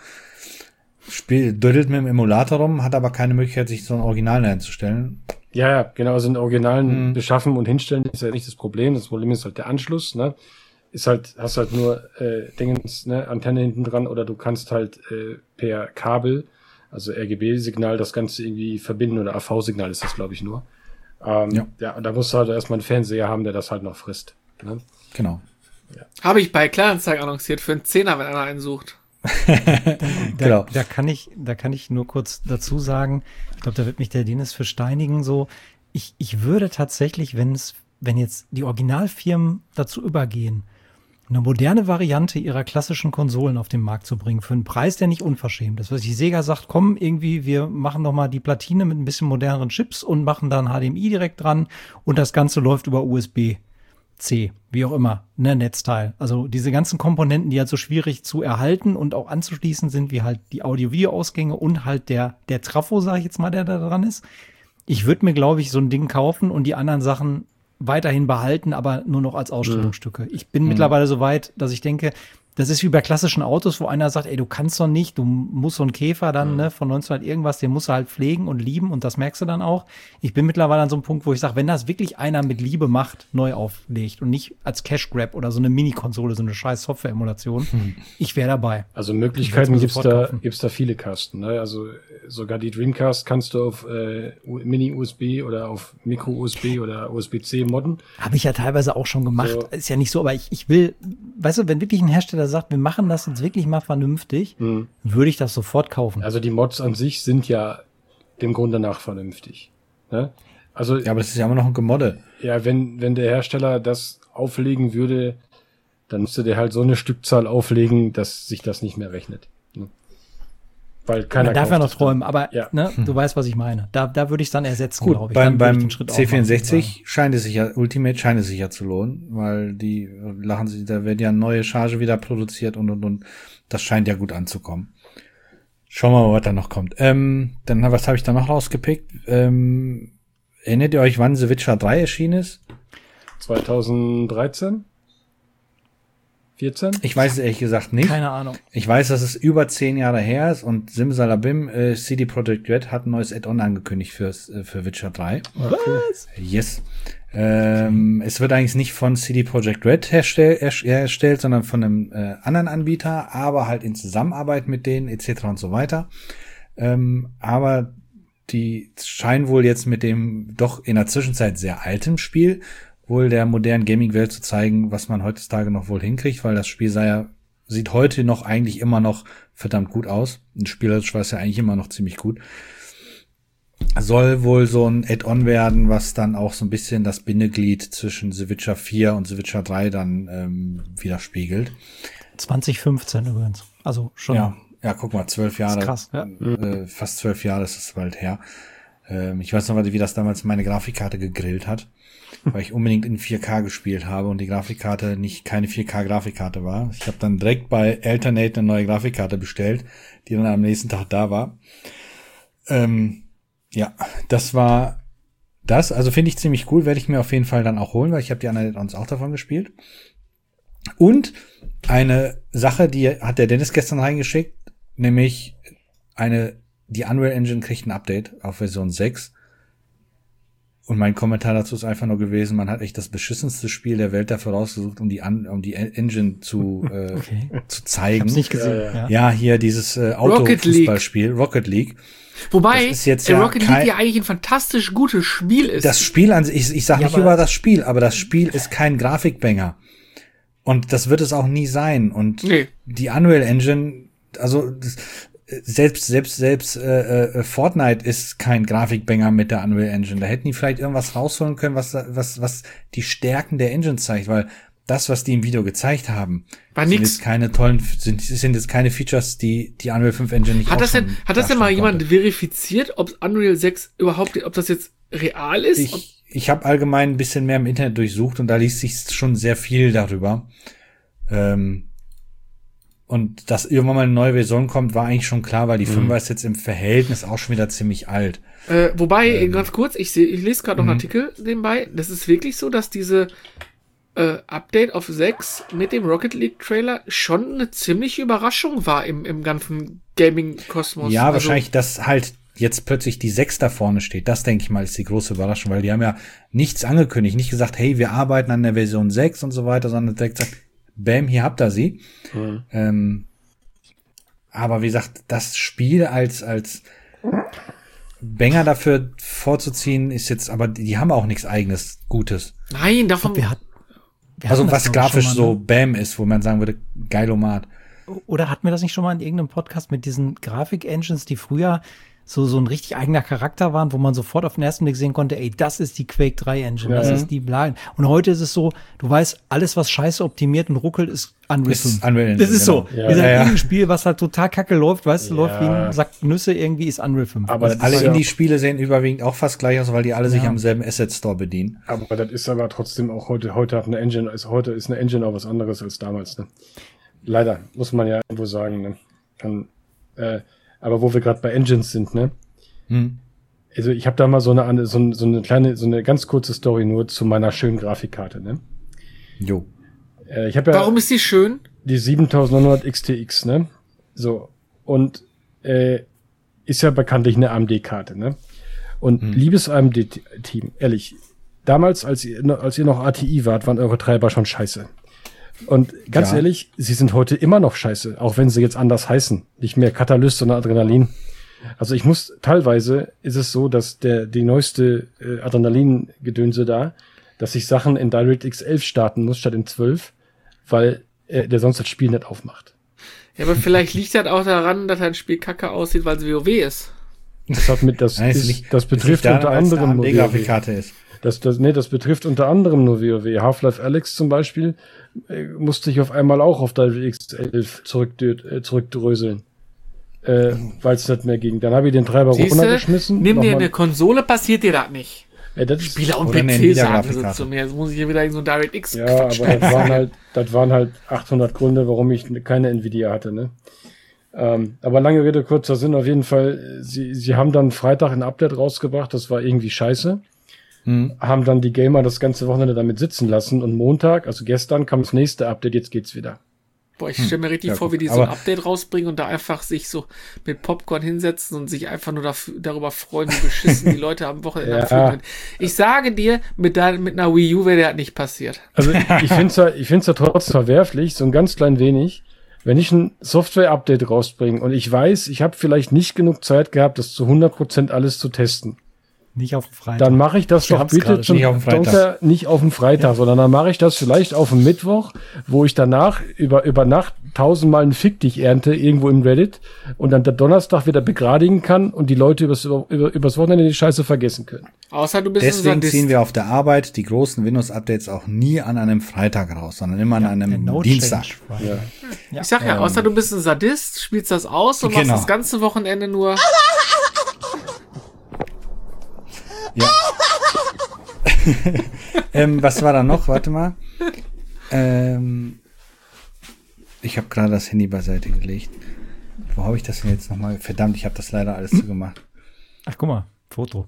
spielt, dödelt mit dem Emulator rum, hat aber keine Möglichkeit, sich so ein Original einzustellen. Ja, ja, genau, also einen Originalen Mhm. beschaffen und hinstellen ist ja nicht das Problem. Das Problem ist halt der Anschluss, ne? Ist halt, hast halt nur äh, Dingens, ne, Antenne hinten dran oder du kannst halt äh, per Kabel, also R G B-Signal, das Ganze irgendwie verbinden oder A V-Signal ist das, glaube ich, nur. Ähm, Ja. ja, und da musst du halt erstmal einen Fernseher haben, der das halt noch frisst. Ne? Genau. Habe ich bei Kleinanzeigen annonciert für einen Zehner, wenn einer einen sucht. Da, Genau. da kann ich, da kann ich nur kurz dazu sagen, ich glaube, da wird mich der Dennis für steinigen so. Ich, ich würde tatsächlich, wenn es, wenn jetzt die Originalfirmen dazu übergehen, eine moderne Variante ihrer klassischen Konsolen auf den Markt zu bringen, für einen Preis, der nicht unverschämt ist. Was die Sega sagt, komm, irgendwie, wir machen noch mal die Platine mit ein bisschen moderneren Chips und machen dann H D M I direkt dran und das Ganze läuft über U S B C, wie auch immer, ne, Netzteil. Also diese ganzen Komponenten, die halt so schwierig zu erhalten und auch anzuschließen sind, wie halt die Audio-Video-Ausgänge und halt der, der Trafo, sag ich jetzt mal, der da dran ist. Ich würde mir, glaube ich, so ein Ding kaufen und die anderen Sachen weiterhin behalten, aber nur noch als Ausstellungsstücke. Ich bin Mhm. mittlerweile so weit, dass ich denke, das ist wie bei klassischen Autos, wo einer sagt, ey, du kannst doch nicht, du musst so einen Käfer dann, ne, von neunzehnhundert irgendwas, den musst du halt pflegen und lieben und das merkst du dann auch. Ich bin mittlerweile an so einem Punkt, wo ich sage, wenn das wirklich einer mit Liebe macht, neu auflegt und nicht als Cash Grab oder so eine Mini-Konsole, so eine scheiß Software-Emulation, ich wäre dabei. Also Möglichkeiten Ich würd's mir gibt's sofort da, kaufen. gibt's da viele Kasten. Ne? Also sogar die Dreamcast kannst du auf äh, Mini-U S B oder auf Micro-U S B oder U S B C modden. Habe ich ja teilweise auch schon gemacht. So. Ist ja nicht so, aber ich, ich will, weißt du, wenn wirklich ein Hersteller sagt, wir machen das jetzt wirklich mal vernünftig, Mhm. würde ich das sofort kaufen. Also die Mods an sich sind ja dem Grunde nach vernünftig. Ne? Also Ja, aber das ist ja immer noch ein Gemodde. ja, wenn, wenn der Hersteller das auflegen würde, dann müsste der halt so eine Stückzahl auflegen, dass sich das nicht mehr rechnet. Ne? Weil keiner Man darf ja kauft noch das dann. träumen, aber Ja. ne, du weißt, was ich meine. Da, da würde ich es dann ersetzen, Gut, glaube ich. beim, Dann würde ich beim den Schritt auch C machen, vierundsechzig scheint es sich ja, Ultimate scheint es sich ja zu lohnen, weil die äh, lachen sich, da wird ja eine neue Charge wieder produziert und und und. Das scheint ja gut anzukommen. Schauen wir mal, was da noch kommt. Ähm, dann, was habe ich da noch rausgepickt? Ähm, erinnert ihr euch, wann The Witcher drei erschienen ist? zweitausenddreizehn? vierzehn? Ich weiß es ehrlich gesagt nicht. Keine Ahnung. Ich weiß, dass es über zehn Jahre her ist und Simsalabim, äh, C D Projekt Red hat ein neues Add-on angekündigt fürs, äh, für Witcher drei. Was? Yes. Ähm, es wird eigentlich nicht von C D Projekt Red herstell, erst- hergestellt, sondern von einem äh, anderen Anbieter, aber halt in Zusammenarbeit mit denen et cetera und so weiter. Ähm, aber die scheinen wohl jetzt mit dem doch in der Zwischenzeit sehr alten Spiel wohl der modernen Gaming-Welt zu zeigen, was man heutzutage noch wohl hinkriegt, weil das Spiel sei ja, sieht heute noch eigentlich immer noch verdammt gut aus. Ein spielerisch war es ja eigentlich immer noch ziemlich gut. Soll wohl so ein Add-on werden, was dann auch so ein bisschen das Bindeglied zwischen The Witcher vier und The Witcher drei dann ähm, widerspiegelt. zwanzig fünfzehn übrigens. Also schon. Ja, ja, guck mal, zwölf Jahre. ist krass, ja. Äh, fast zwölf Jahre ist es bald her. Ähm, ich weiß noch, wie das damals meine Grafikkarte gegrillt hat, weil ich unbedingt in vier K gespielt habe und die Grafikkarte nicht keine vier K Grafikkarte war. Ich habe dann direkt bei Alternate eine neue Grafikkarte bestellt, die dann am nächsten Tag da war. Ähm, ja, das war das. Also finde ich ziemlich cool, werde ich mir auf jeden Fall dann auch holen, weil ich habe die anderen uns auch davon gespielt. Und eine Sache, die hat der Dennis gestern reingeschickt, nämlich eine, die Unreal Engine kriegt ein Update auf Version sechs. Und mein Kommentar dazu ist einfach nur gewesen, man hat echt das beschissenste Spiel der Welt dafür rausgesucht, um die, An um die Engine zu, äh, Okay. zu Ich zeigen. hab's nicht gesehen. Ja, Ja, Ja, hier dieses äh, Rocket League. Auto-Fußballspiel, Rocket League. Wobei Das ist jetzt äh, ja Rocket kein- League ja eigentlich ein fantastisch gutes Spiel ist. Das Spiel an sich, ich, ich sag Ja, nicht aber- über das Spiel, aber das Spiel ist kein Grafikbanger. Und das wird es auch nie sein. Und Nee. die Unreal Engine, also das, selbst selbst selbst äh, äh, Fortnite ist kein Grafikbanger mit der Unreal Engine. Da hätten die vielleicht irgendwas rausholen können, was was was die Stärken der Engine zeigt, weil das, was die im Video gezeigt haben, War sind nix. jetzt keine tollen, sind sind jetzt keine Features, die die Unreal fünf Engine nicht Hat auch das denn, schon hat das denn mal darstellen jemand konnte. verifiziert, ob Unreal sechs überhaupt, ob das jetzt real ist? Ob, Ich, ich habe allgemein ein bisschen mehr im Internet durchsucht und da liest sich schon sehr viel darüber. Ähm, Und dass irgendwann mal eine neue Version kommt, war eigentlich schon klar, weil die fünfer ist jetzt im Verhältnis auch schon wieder ziemlich alt. Äh, wobei, ähm. ganz kurz, ich sehe, ich lese gerade noch einen Artikel nebenbei. Das ist wirklich so, dass diese äh, Update auf sechs mit dem Rocket League Trailer schon eine ziemliche Überraschung war im, im ganzen Gaming-Kosmos. Ja, also, wahrscheinlich, dass halt jetzt plötzlich die sechs da vorne steht. Das, denke ich mal, ist die große Überraschung, weil die haben ja nichts angekündigt, nicht gesagt, hey, wir arbeiten an der Version sechs und so weiter, sondern direkt gesagt, bam, hier habt ihr sie. Mhm. Ähm, aber wie gesagt, das Spiel als als Banger dafür vorzuziehen, ist jetzt, aber die haben auch nichts eigenes Gutes. Nein, davon. Wir hat, wir also was grafisch mal, so ne? Bam ist, wo man sagen würde, geilomat. Oder hatten wir das nicht schon mal in irgendeinem Podcast mit diesen Grafik-Engines, die früher so so ein richtig eigener Charakter waren, wo man sofort auf den ersten Blick sehen konnte, ey, das ist die Quake drei Engine, das ja. ist die Blind. Und heute ist es so, du weißt, alles, was scheiße optimiert und ruckelt, ist Unreal fünf. Unreal das ist genau. so. Ja. Wir sagen, Ja, ja. irgendein Spiel, was halt total kacke läuft, weißt du, Ja. läuft wie ein Sack Nüsse irgendwie, ist Unreal fünf. Aber das das Alle ist ja- Indie-Spiele sehen überwiegend auch fast gleich aus, weil die alle sich Ja. am selben Asset-Store bedienen. Aber das ist aber trotzdem auch heute, heute hat eine Engine, ist heute ist eine Engine auch was anderes als damals, ne? Leider, muss man ja irgendwo sagen, ne? Kann, äh, aber wo wir gerade bei Engines sind, ne? Hm. Also ich habe da mal so eine, so, eine- so eine kleine, so eine ganz kurze Story nur zu meiner schönen Grafikkarte, ne? Jo. Äh, ich habe ja Warum ist die schön? die siebentausendneunhundert X T X, ne? So. Und äh, ist ja bekanntlich eine A M D-Karte, ne? Und Hm. liebes A M D-Team, ehrlich, damals, als ihr, noch- als ihr noch A T I wart, waren eure Treiber schon scheiße. Und ganz Ja. ehrlich, sie sind heute immer noch scheiße, auch wenn sie jetzt anders heißen. Nicht mehr Katalyst, sondern Adrenalin. Also ich muss, teilweise ist es so, dass der die neueste äh, Adrenalin-Gedönse da, dass ich Sachen in DirectX elf starten muss, statt in zwölf, weil äh, der sonst das Spiel nicht aufmacht. Ja, aber vielleicht liegt das auch daran, dass ein Spiel kacke aussieht, weil es WoW ist. Das hat mit, das, Nein, es ist, nicht- das es betrifft liegt daran, unter weil es eine anderem nur WoW. A M D-Grafikkarte ist. Das, das, nee, das betrifft unter anderem nur WoW. Half-Life Alyx zum Beispiel äh, musste ich auf einmal auch auf DirectX elf zurück, äh, zurückdröseln. Äh, weil es nicht mehr ging. Dann habe ich den Treiber Siehste, runtergeschmissen. nimm dir nochmal- eine Konsole, passiert dir das nicht. Äh, das ist- Spieler und Oder eine P C sagen Nvidia-Grafikkarte. so zu mir. Jetzt muss ich hier wieder in so ein DirectX Ja, aber das waren halt, das waren halt achthundert Gründe, warum ich keine Nvidia hatte, ne? Ähm, aber lange Rede, kurzer Sinn, auf jeden Fall, sie, sie haben dann Freitag ein Update rausgebracht, das war irgendwie scheiße. Hm. Haben dann die Gamer das ganze Wochenende damit sitzen lassen und Montag, also gestern, kam das nächste Update, jetzt geht's wieder. Boah, ich stelle mir richtig Ja, vor, gut. wie die so ein Aber- Update rausbringen und da einfach sich so mit Popcorn hinsetzen und sich einfach nur dafür, darüber freuen, wie beschissen die Leute am Wochenende Ja. am Film sind. Ich sage dir, mit, dein, mit einer Wii U wäre das nicht passiert. Also ich finde es ja, ich find's ja trotzdem verwerflich, so ein ganz klein wenig, wenn ich ein Software-Update rausbringe und ich weiß, ich habe vielleicht nicht genug Zeit gehabt, das zu hundert Prozent alles zu testen. Nicht auf dem Freitag. Dann mache ich das Wir doch haben's bitte gerade zum nicht auf dem Freitag. Donner- nicht auf dem Freitag, sondern dann mache ich das vielleicht auf dem Mittwoch, wo ich danach über, über Nacht tausendmal einen Fick dich ernte, irgendwo im Reddit, und dann der Donnerstag wieder begradigen kann und die Leute übers, über, übers Wochenende die Scheiße vergessen können. Außer du bist Deswegen ein Sadist. ziehen wir auf der Arbeit die großen Windows-Updates auch nie an einem Freitag raus, sondern immer an der einem No Dienstag. Change Friday. Ja. Ich sag ja, außer du bist ein Sadist, spielst das aus und Genau. machst das ganze Wochenende nur. Ja. ähm, was war da noch? Warte mal. Ähm, ich habe gerade das Handy beiseite gelegt. Wo habe ich das denn jetzt nochmal? Verdammt, ich habe das leider alles zugemacht. Ach, guck mal, Foto.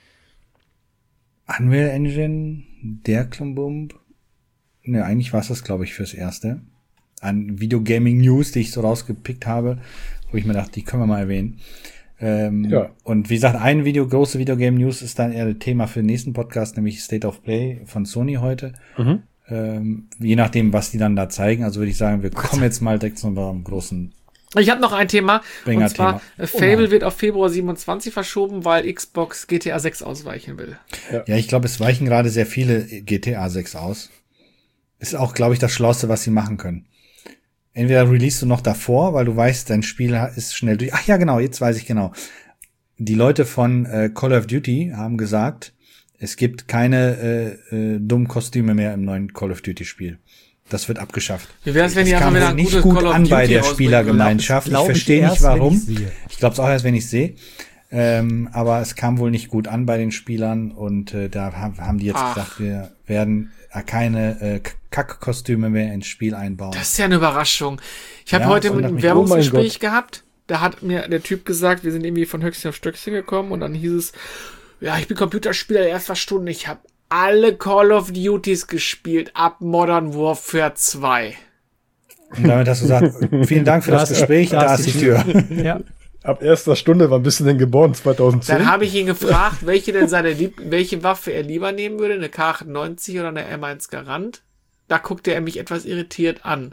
Unreal Engine, der Klumbump. Ne, eigentlich war es das, glaube ich, fürs Erste. An Videogaming News, die ich so rausgepickt habe, wo ich mir dachte, die können wir mal erwähnen. Ähm, Ja. Und wie gesagt, ein Video, große Videogame News ist dann eher Thema für den nächsten Podcast, nämlich State of Play von Sony heute. Mhm. Ähm, je nachdem, was die dann da zeigen. Also würde ich sagen, wir kommen jetzt mal direkt zu unserem großen. Ich habe noch ein Thema. Bringer Und zwar, Thema. äh, Fable Oh wird auf Februar siebenundzwanzig verschoben, weil Xbox G T A sechs ausweichen will. Ja, ich glaube, es weichen gerade sehr viele G T A sechs aus. Ist auch, glaube ich, das Schlauste, was sie machen können. Entweder release du noch davor, weil du weißt, dein Spiel ist schnell durch. Ach ja, genau, jetzt weiß ich genau. Die Leute von äh, Call of Duty haben gesagt, es gibt keine äh, äh, dummen Kostüme mehr im neuen Call of Duty Spiel. Das wird abgeschafft. Wie wär's, wenn Das die einfach kam wieder wohl ein nicht gutes gut Call of an bei Duty der rausbringen Spielergemeinschaft. Ich Glaub ich verstehe nicht erst, wenn warum. ich sehe. Ich glaube es auch erst, wenn ich sehe. Ähm, aber es kam wohl nicht gut an bei den Spielern und äh, da haben, haben die jetzt Ach. gesagt, wir werden äh, keine äh, Kackkostüme mehr ins Spiel einbauen. Das ist ja eine Überraschung. Ich habe Ja, heute wundert ein mich. Werbungsgespräch Oh mein Gott. gehabt. Da hat mir der Typ gesagt, wir sind irgendwie von Höchstchen auf Stöckchen gekommen und dann hieß es, ja, ich bin Computerspieler der erster Stunde. Ich habe alle Call of Duties gespielt ab Modern Warfare zwei. Und damit hast du gesagt, vielen Dank für Da das ist- Gespräch, da da ist ist die die Tür. Ja. Ab erster Stunde, wann bist du denn geboren? zweitausendzehn? Dann habe ich ihn gefragt, welche denn seine Lieb welche Waffe er lieber nehmen würde, eine K achtundneunzig oder eine M eins Garand. Da guckte er mich etwas irritiert an.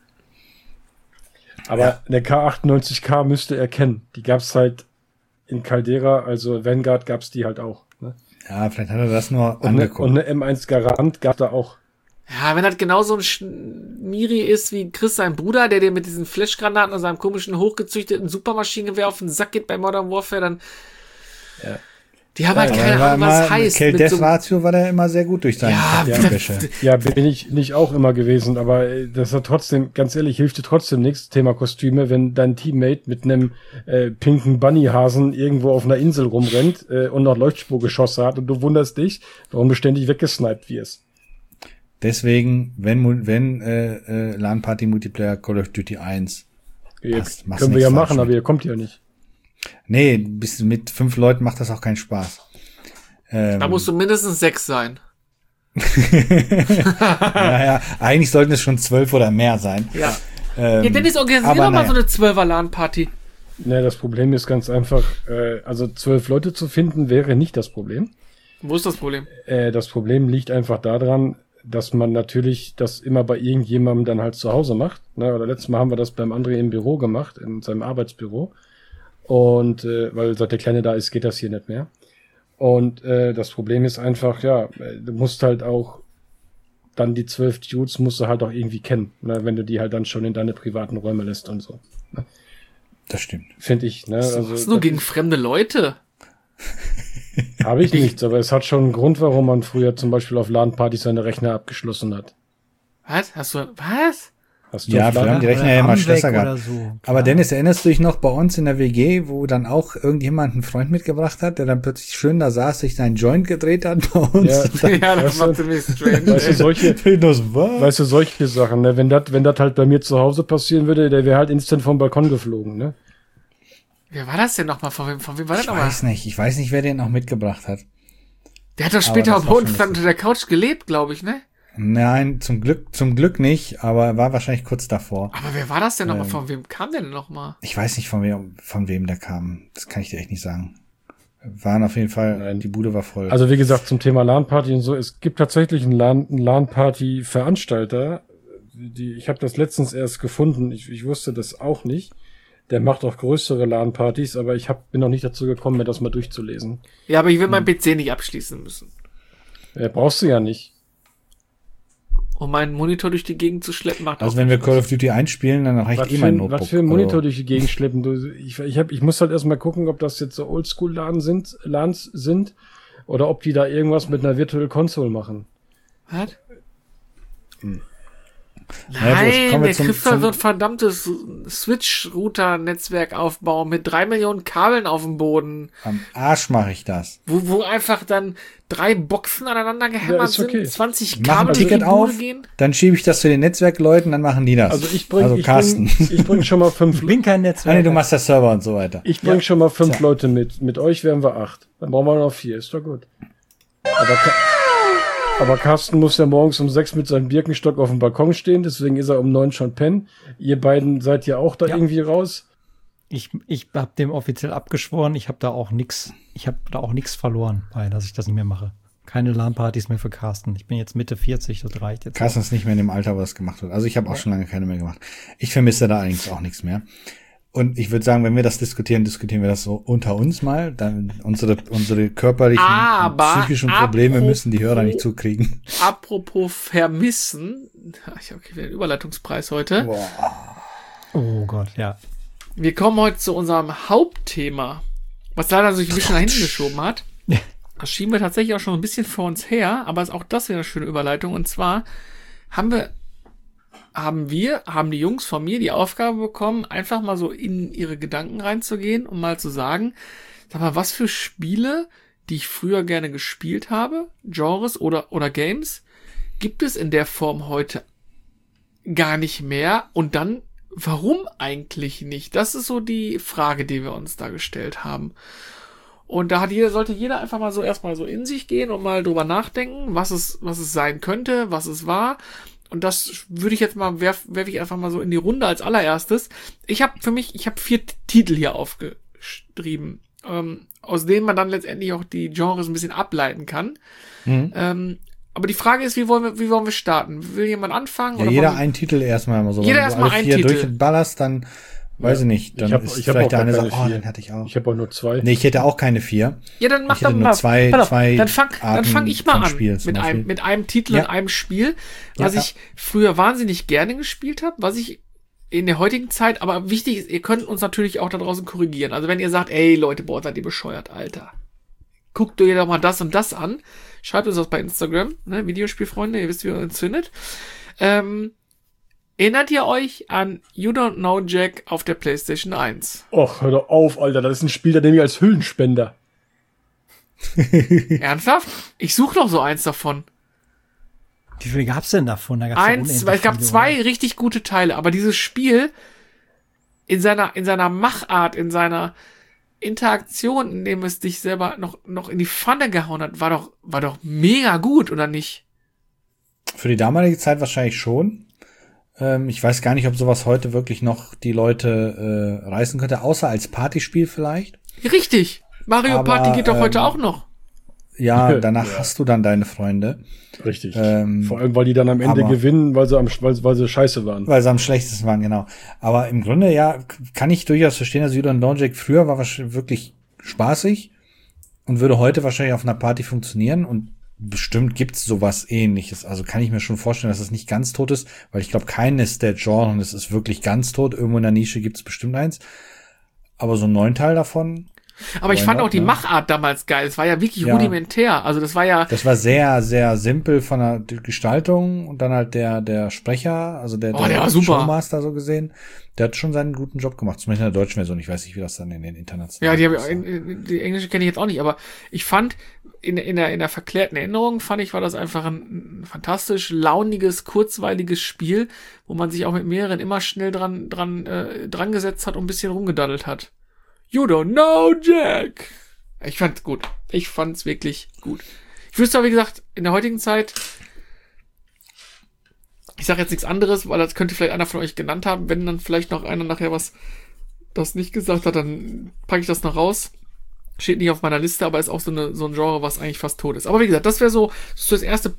Aber Ja. eine K achtundneunzig K müsste er kennen. Die gab's halt in Caldera, also Vanguard gab's die halt auch. Ne? Ja, vielleicht hat er das nur Und, eine, angeguckt. und eine M eins Garant gab da auch. Ja, wenn das genauso ein Schmiri ist wie Chris, sein Bruder, der dir mit diesen Flashgranaten und seinem komischen hochgezüchteten Supermaschinengewehr auf den Sack geht bei Modern Warfare, dann... Ja. Die haben halt Aber keine er war Ahnung, was immer- heißt. Kill mit Death so- Ratio war der immer sehr gut durch seine Ja, Taktikwäsche. Ja, bin ich nicht auch immer gewesen, aber äh, das hat trotzdem, ganz ehrlich, hilft dir trotzdem nichts, Thema Kostüme, wenn dein Teammate mit einem äh, pinken Bunnyhasen irgendwo auf einer Insel rumrennt äh, und noch Leuchtspurgeschosse hat und du wunderst dich, warum du ständig weggesniped wirst. Deswegen, wenn, mu- wenn äh, äh, LAN-Party-Multiplayer Call of Duty eins. Ja, Passt, machst können wir nichts ja falsch machen, mit. aber ihr kommt ja nicht. Nee, bis mit fünf Leuten macht das auch keinen Spaß. Ähm, Da musst du mindestens sechs sein. naja, eigentlich sollten es schon zwölf oder mehr sein. Ja. Ähm, Ja, Dennis, organisier aber doch mal naja. so eine Zwölfer-LAN-Party. Ne, das Problem ist ganz einfach, äh, also zwölf Leute zu finden wäre nicht das Problem. Wo ist das Problem? Äh, das Problem liegt einfach daran, dass man natürlich das immer bei irgendjemandem dann halt zu Hause macht. Ne? Oder letztes Mal haben wir das beim André im Büro gemacht, in seinem Arbeitsbüro. Und äh, weil seit der Kleine da ist, geht das hier nicht mehr. Und äh, das Problem ist einfach, ja, äh, du musst halt auch dann die zwölf Dudes musst du halt auch irgendwie kennen, ne? Wenn du die halt dann schon in deine privaten Räume lässt und so. Das stimmt. Finde ich, ne? Also Was nur gegen fremde Leute? habe ich nichts, aber es hat schon einen Grund, warum man früher zum Beispiel auf LAN-Partys seine Rechner abgeschlossen hat. Was? Hast du, was? Hast du Ja, auf wir LAN haben die Rechner Oder ja immer Amweg Schlösser oder gehabt. so. Aber Klar. Dennis, erinnerst du dich noch bei uns in der W G, wo dann auch irgendjemand einen Freund mitgebracht hat, der dann plötzlich schön da saß, sich seinen Joint gedreht hat bei uns? Ja. Und dann, Ja, das Weißt war du- ziemlich strange. Weißt du, solche, das was? weißt du, solche Sachen, ne? Wenn das, wenn das halt bei mir zu Hause passieren würde, der wäre halt instant vom Balkon geflogen, ne? Wer war das denn nochmal? Von wem, von wem war das Ich nochmal? weiß nicht. Ich weiß nicht, wer den auch mitgebracht hat. Der hat doch Aber später das bei war uns schon dann lustig. unter der Couch gelebt, glaube ich, ne? Nein, zum Glück, zum Glück nicht, aber war wahrscheinlich kurz davor. Aber wer war das denn nochmal? Ähm. Von wem kam der denn nochmal? Ich weiß nicht, von wem, von wem der kam. Das kann ich dir echt nicht sagen. Waren auf jeden Fall, Nein. die Bude war voll. Also wie gesagt, zum Thema LAN-Party und so, es gibt tatsächlich einen LAN, einen LAN-Party-Veranstalter, die, ich habe das letztens erst gefunden, ich, ich wusste das auch nicht. Der macht auch größere LAN-Partys, aber ich hab, bin noch nicht dazu gekommen, mir das mal durchzulesen. Ja, aber ich will Hm. meinen P C nicht abschließen müssen. Äh, brauchst du ja nicht. Um meinen Monitor durch die Gegend zu schleppen, macht Also auch wenn wir nicht Call Spaß. of Duty einspielen, dann reicht Was eh für, mein ein, Notebook. was für ein Monitor Also, durch die Gegend schleppen. Du, ich, ich, hab, ich muss halt erstmal gucken, ob das jetzt so Oldschool-LAN sind, LANs sind oder ob die da irgendwas mit einer Virtual Console machen. Was? Na ja, wurscht. Nein, Kommen wir der zum- kriegt da zum- so ein verdammtes Switch-Router-Netzwerk aufbauen mit drei Millionen Kabeln auf dem Boden, am Arsch mache ich das. wo, wo einfach dann drei Boxen aneinander gehämmert Ja, ist okay. sind, zwanzig Mach ein Kabel durch die Ticket Bude auf, gehen. dann schiebe ich das zu den Netzwerkleuten, dann machen die das. Also ich bring, also ich Carsten. bring, ich bring schon mal fünf, Ich bin kein Ah, Netzwerk. nee, du machst das Server und so weiter. ich bring schon mal fünf Leute mit. Mit euch wären wir acht. Dann brauchen wir noch vier. Ist doch gut. Aber, Ka- aber Carsten muss ja morgens um sechs mit seinem Birkenstock auf dem Balkon stehen, deswegen ist er um neun schon pennen. Ihr beiden seid ja auch da Ja. irgendwie raus. Ich, ich habe dem offiziell abgeschworen. Ich habe da auch nix. Ich habe da auch nix verloren, bei, dass ich das nicht mehr mache. Keine LAN-Partys mehr für Carsten. Ich bin jetzt Mitte vierzig, das reicht jetzt. Carsten ist nicht mehr in dem Alter, wo das gemacht wird. Also ich habe auch schon lange keine mehr gemacht. Ich vermisse da eigentlich auch nichts mehr. Und ich würde sagen, wenn wir das diskutieren, diskutieren wir das so unter uns mal. Dann unsere, unsere körperlichen Aber und psychischen Probleme apropos- müssen die Hörer nicht zukriegen. Apropos vermissen, ich habe okay, wieder einen Überleitungspreis heute. Boah. Oh Gott, ja. Wir kommen heute zu unserem Hauptthema, was leider sich ein bisschen nach hinten geschoben hat. Das schieben wir tatsächlich auch schon ein bisschen vor uns her, aber ist auch das wieder eine schöne Überleitung. Und zwar haben wir haben wir, haben die Jungs von mir die Aufgabe bekommen, einfach mal so in ihre Gedanken reinzugehen und mal zu sagen, sag mal, was für Spiele, die ich früher gerne gespielt habe, Genres oder, oder Games, gibt es in der Form heute gar nicht mehr und dann, warum eigentlich nicht? Das ist so die Frage, die wir uns da gestellt haben. Und da hat jeder, sollte jeder einfach mal so erstmal so in sich gehen und mal drüber nachdenken, was es, was es sein könnte, was es war. Und das würde ich jetzt mal, werf, werf ich einfach mal so in die Runde als allererstes. Ich habe für mich, ich habe vier Titel hier aufgeschrieben, ähm, aus denen man dann letztendlich auch die Genres ein bisschen ableiten kann. Mhm. Ähm, aber die Frage ist, wie wollen wir, wie wollen wir starten? Will jemand anfangen? Ja, oder jeder wir, einen Titel erstmal mal so. Jeder Wenn erstmal du alle einen vier Titel. durchballerst, dann weiß ja, ich nicht. Dann ich hab, ist ich hab vielleicht auch der eine keine sagt, oh, vier. den hatte ich auch. Ich habe auch nur zwei. Nee, ich hätte auch keine vier. Ja, dann mach ich hätte doch nur mal. zwei, Pass auf, zwei dann fang, dann Arten fang ich mal von an Spiel zum mit Beispiel. einem, mit einem Titel Ja. und einem Spiel, was Ja, ich früher wahnsinnig gerne gespielt habe, was ich in der heutigen Zeit, aber wichtig ist, ihr könnt uns natürlich auch da draußen korrigieren. Also wenn ihr sagt, ey Leute, boah, seid ihr bescheuert, Alter. Guckt ihr doch mal das und das an. Schreibt uns das bei Instagram, ne, Videospielfreunde, ihr wisst, wie ihr uns findet. Ähm, erinnert ihr euch an You Don't Know Jack auf der PlayStation eins? Och, hör doch auf, Alter, das ist ein Spiel, da nehme ich als Hüllenspender. Ernsthaft? Ich suche noch so eins davon. Wie viele gab's denn davon? Da gab's Eins, weil es gab zwei oder? richtig gute Teile, aber dieses Spiel in seiner, in seiner Machart, in seiner Interaktion, in dem es dich selber noch, noch in die Pfanne gehauen hat, war doch, war doch mega gut, oder nicht? Für die damalige Zeit wahrscheinlich schon. Ähm, ich weiß gar nicht, ob sowas heute wirklich noch die Leute äh, reißen könnte, außer als Partyspiel vielleicht. Richtig. Mario Aber, Party geht doch ähm, heute auch noch. Ja, danach Ja. hast du dann deine Freunde. Richtig. Ähm, Vor allem, weil die dann am Ende aber- gewinnen, weil sie am, weil, weil sie scheiße waren. Weil sie am schlechtesten waren, genau. Aber im Grunde, ja, kann ich durchaus verstehen, dass You Don't Know Jack früher war wahrscheinlich wirklich spaßig und würde heute wahrscheinlich auf einer Party funktionieren und bestimmt gibt's sowas Ähnliches. Also kann ich mir schon vorstellen, dass es nicht ganz tot ist, weil ich glaube, keines der Genres ist wirklich ganz tot. Irgendwo in der Nische gibt's bestimmt eins. Aber so ein neun Teil davon, Aber ich why fand not, auch die ne? Machart damals geil. Es war ja wirklich Ja. rudimentär. Also das war ja, das war sehr, sehr simpel von der Gestaltung und dann halt der, der Sprecher, also der, Oh, der war super. Showmaster so gesehen, der hat schon seinen guten Job gemacht, zumindest in der deutschen Version. Ich weiß nicht, wie das dann in den ja, internationalen die, hab ich, ist. in- in- die englische kenne ich jetzt auch nicht, aber ich fand, in, in, der, in der verklärten Erinnerung fand ich, war das einfach ein, ein fantastisch launiges, kurzweiliges Spiel, wo man sich auch mit mehreren immer schnell dran, dran, äh, dran gesetzt hat und ein bisschen rumgedaddelt hat. You don't know, Jack! Ich fand's gut. Ich fand's wirklich gut. Ich wüsste aber, wie gesagt, in der heutigen Zeit, ich sage jetzt nichts anderes, weil das könnte vielleicht einer von euch genannt haben. Wenn dann vielleicht noch einer nachher was das nicht gesagt hat, dann packe ich das noch raus. Steht nicht auf meiner Liste, aber ist auch so, eine, so ein Genre, was eigentlich fast tot ist. Aber wie gesagt, das wäre so, so das erste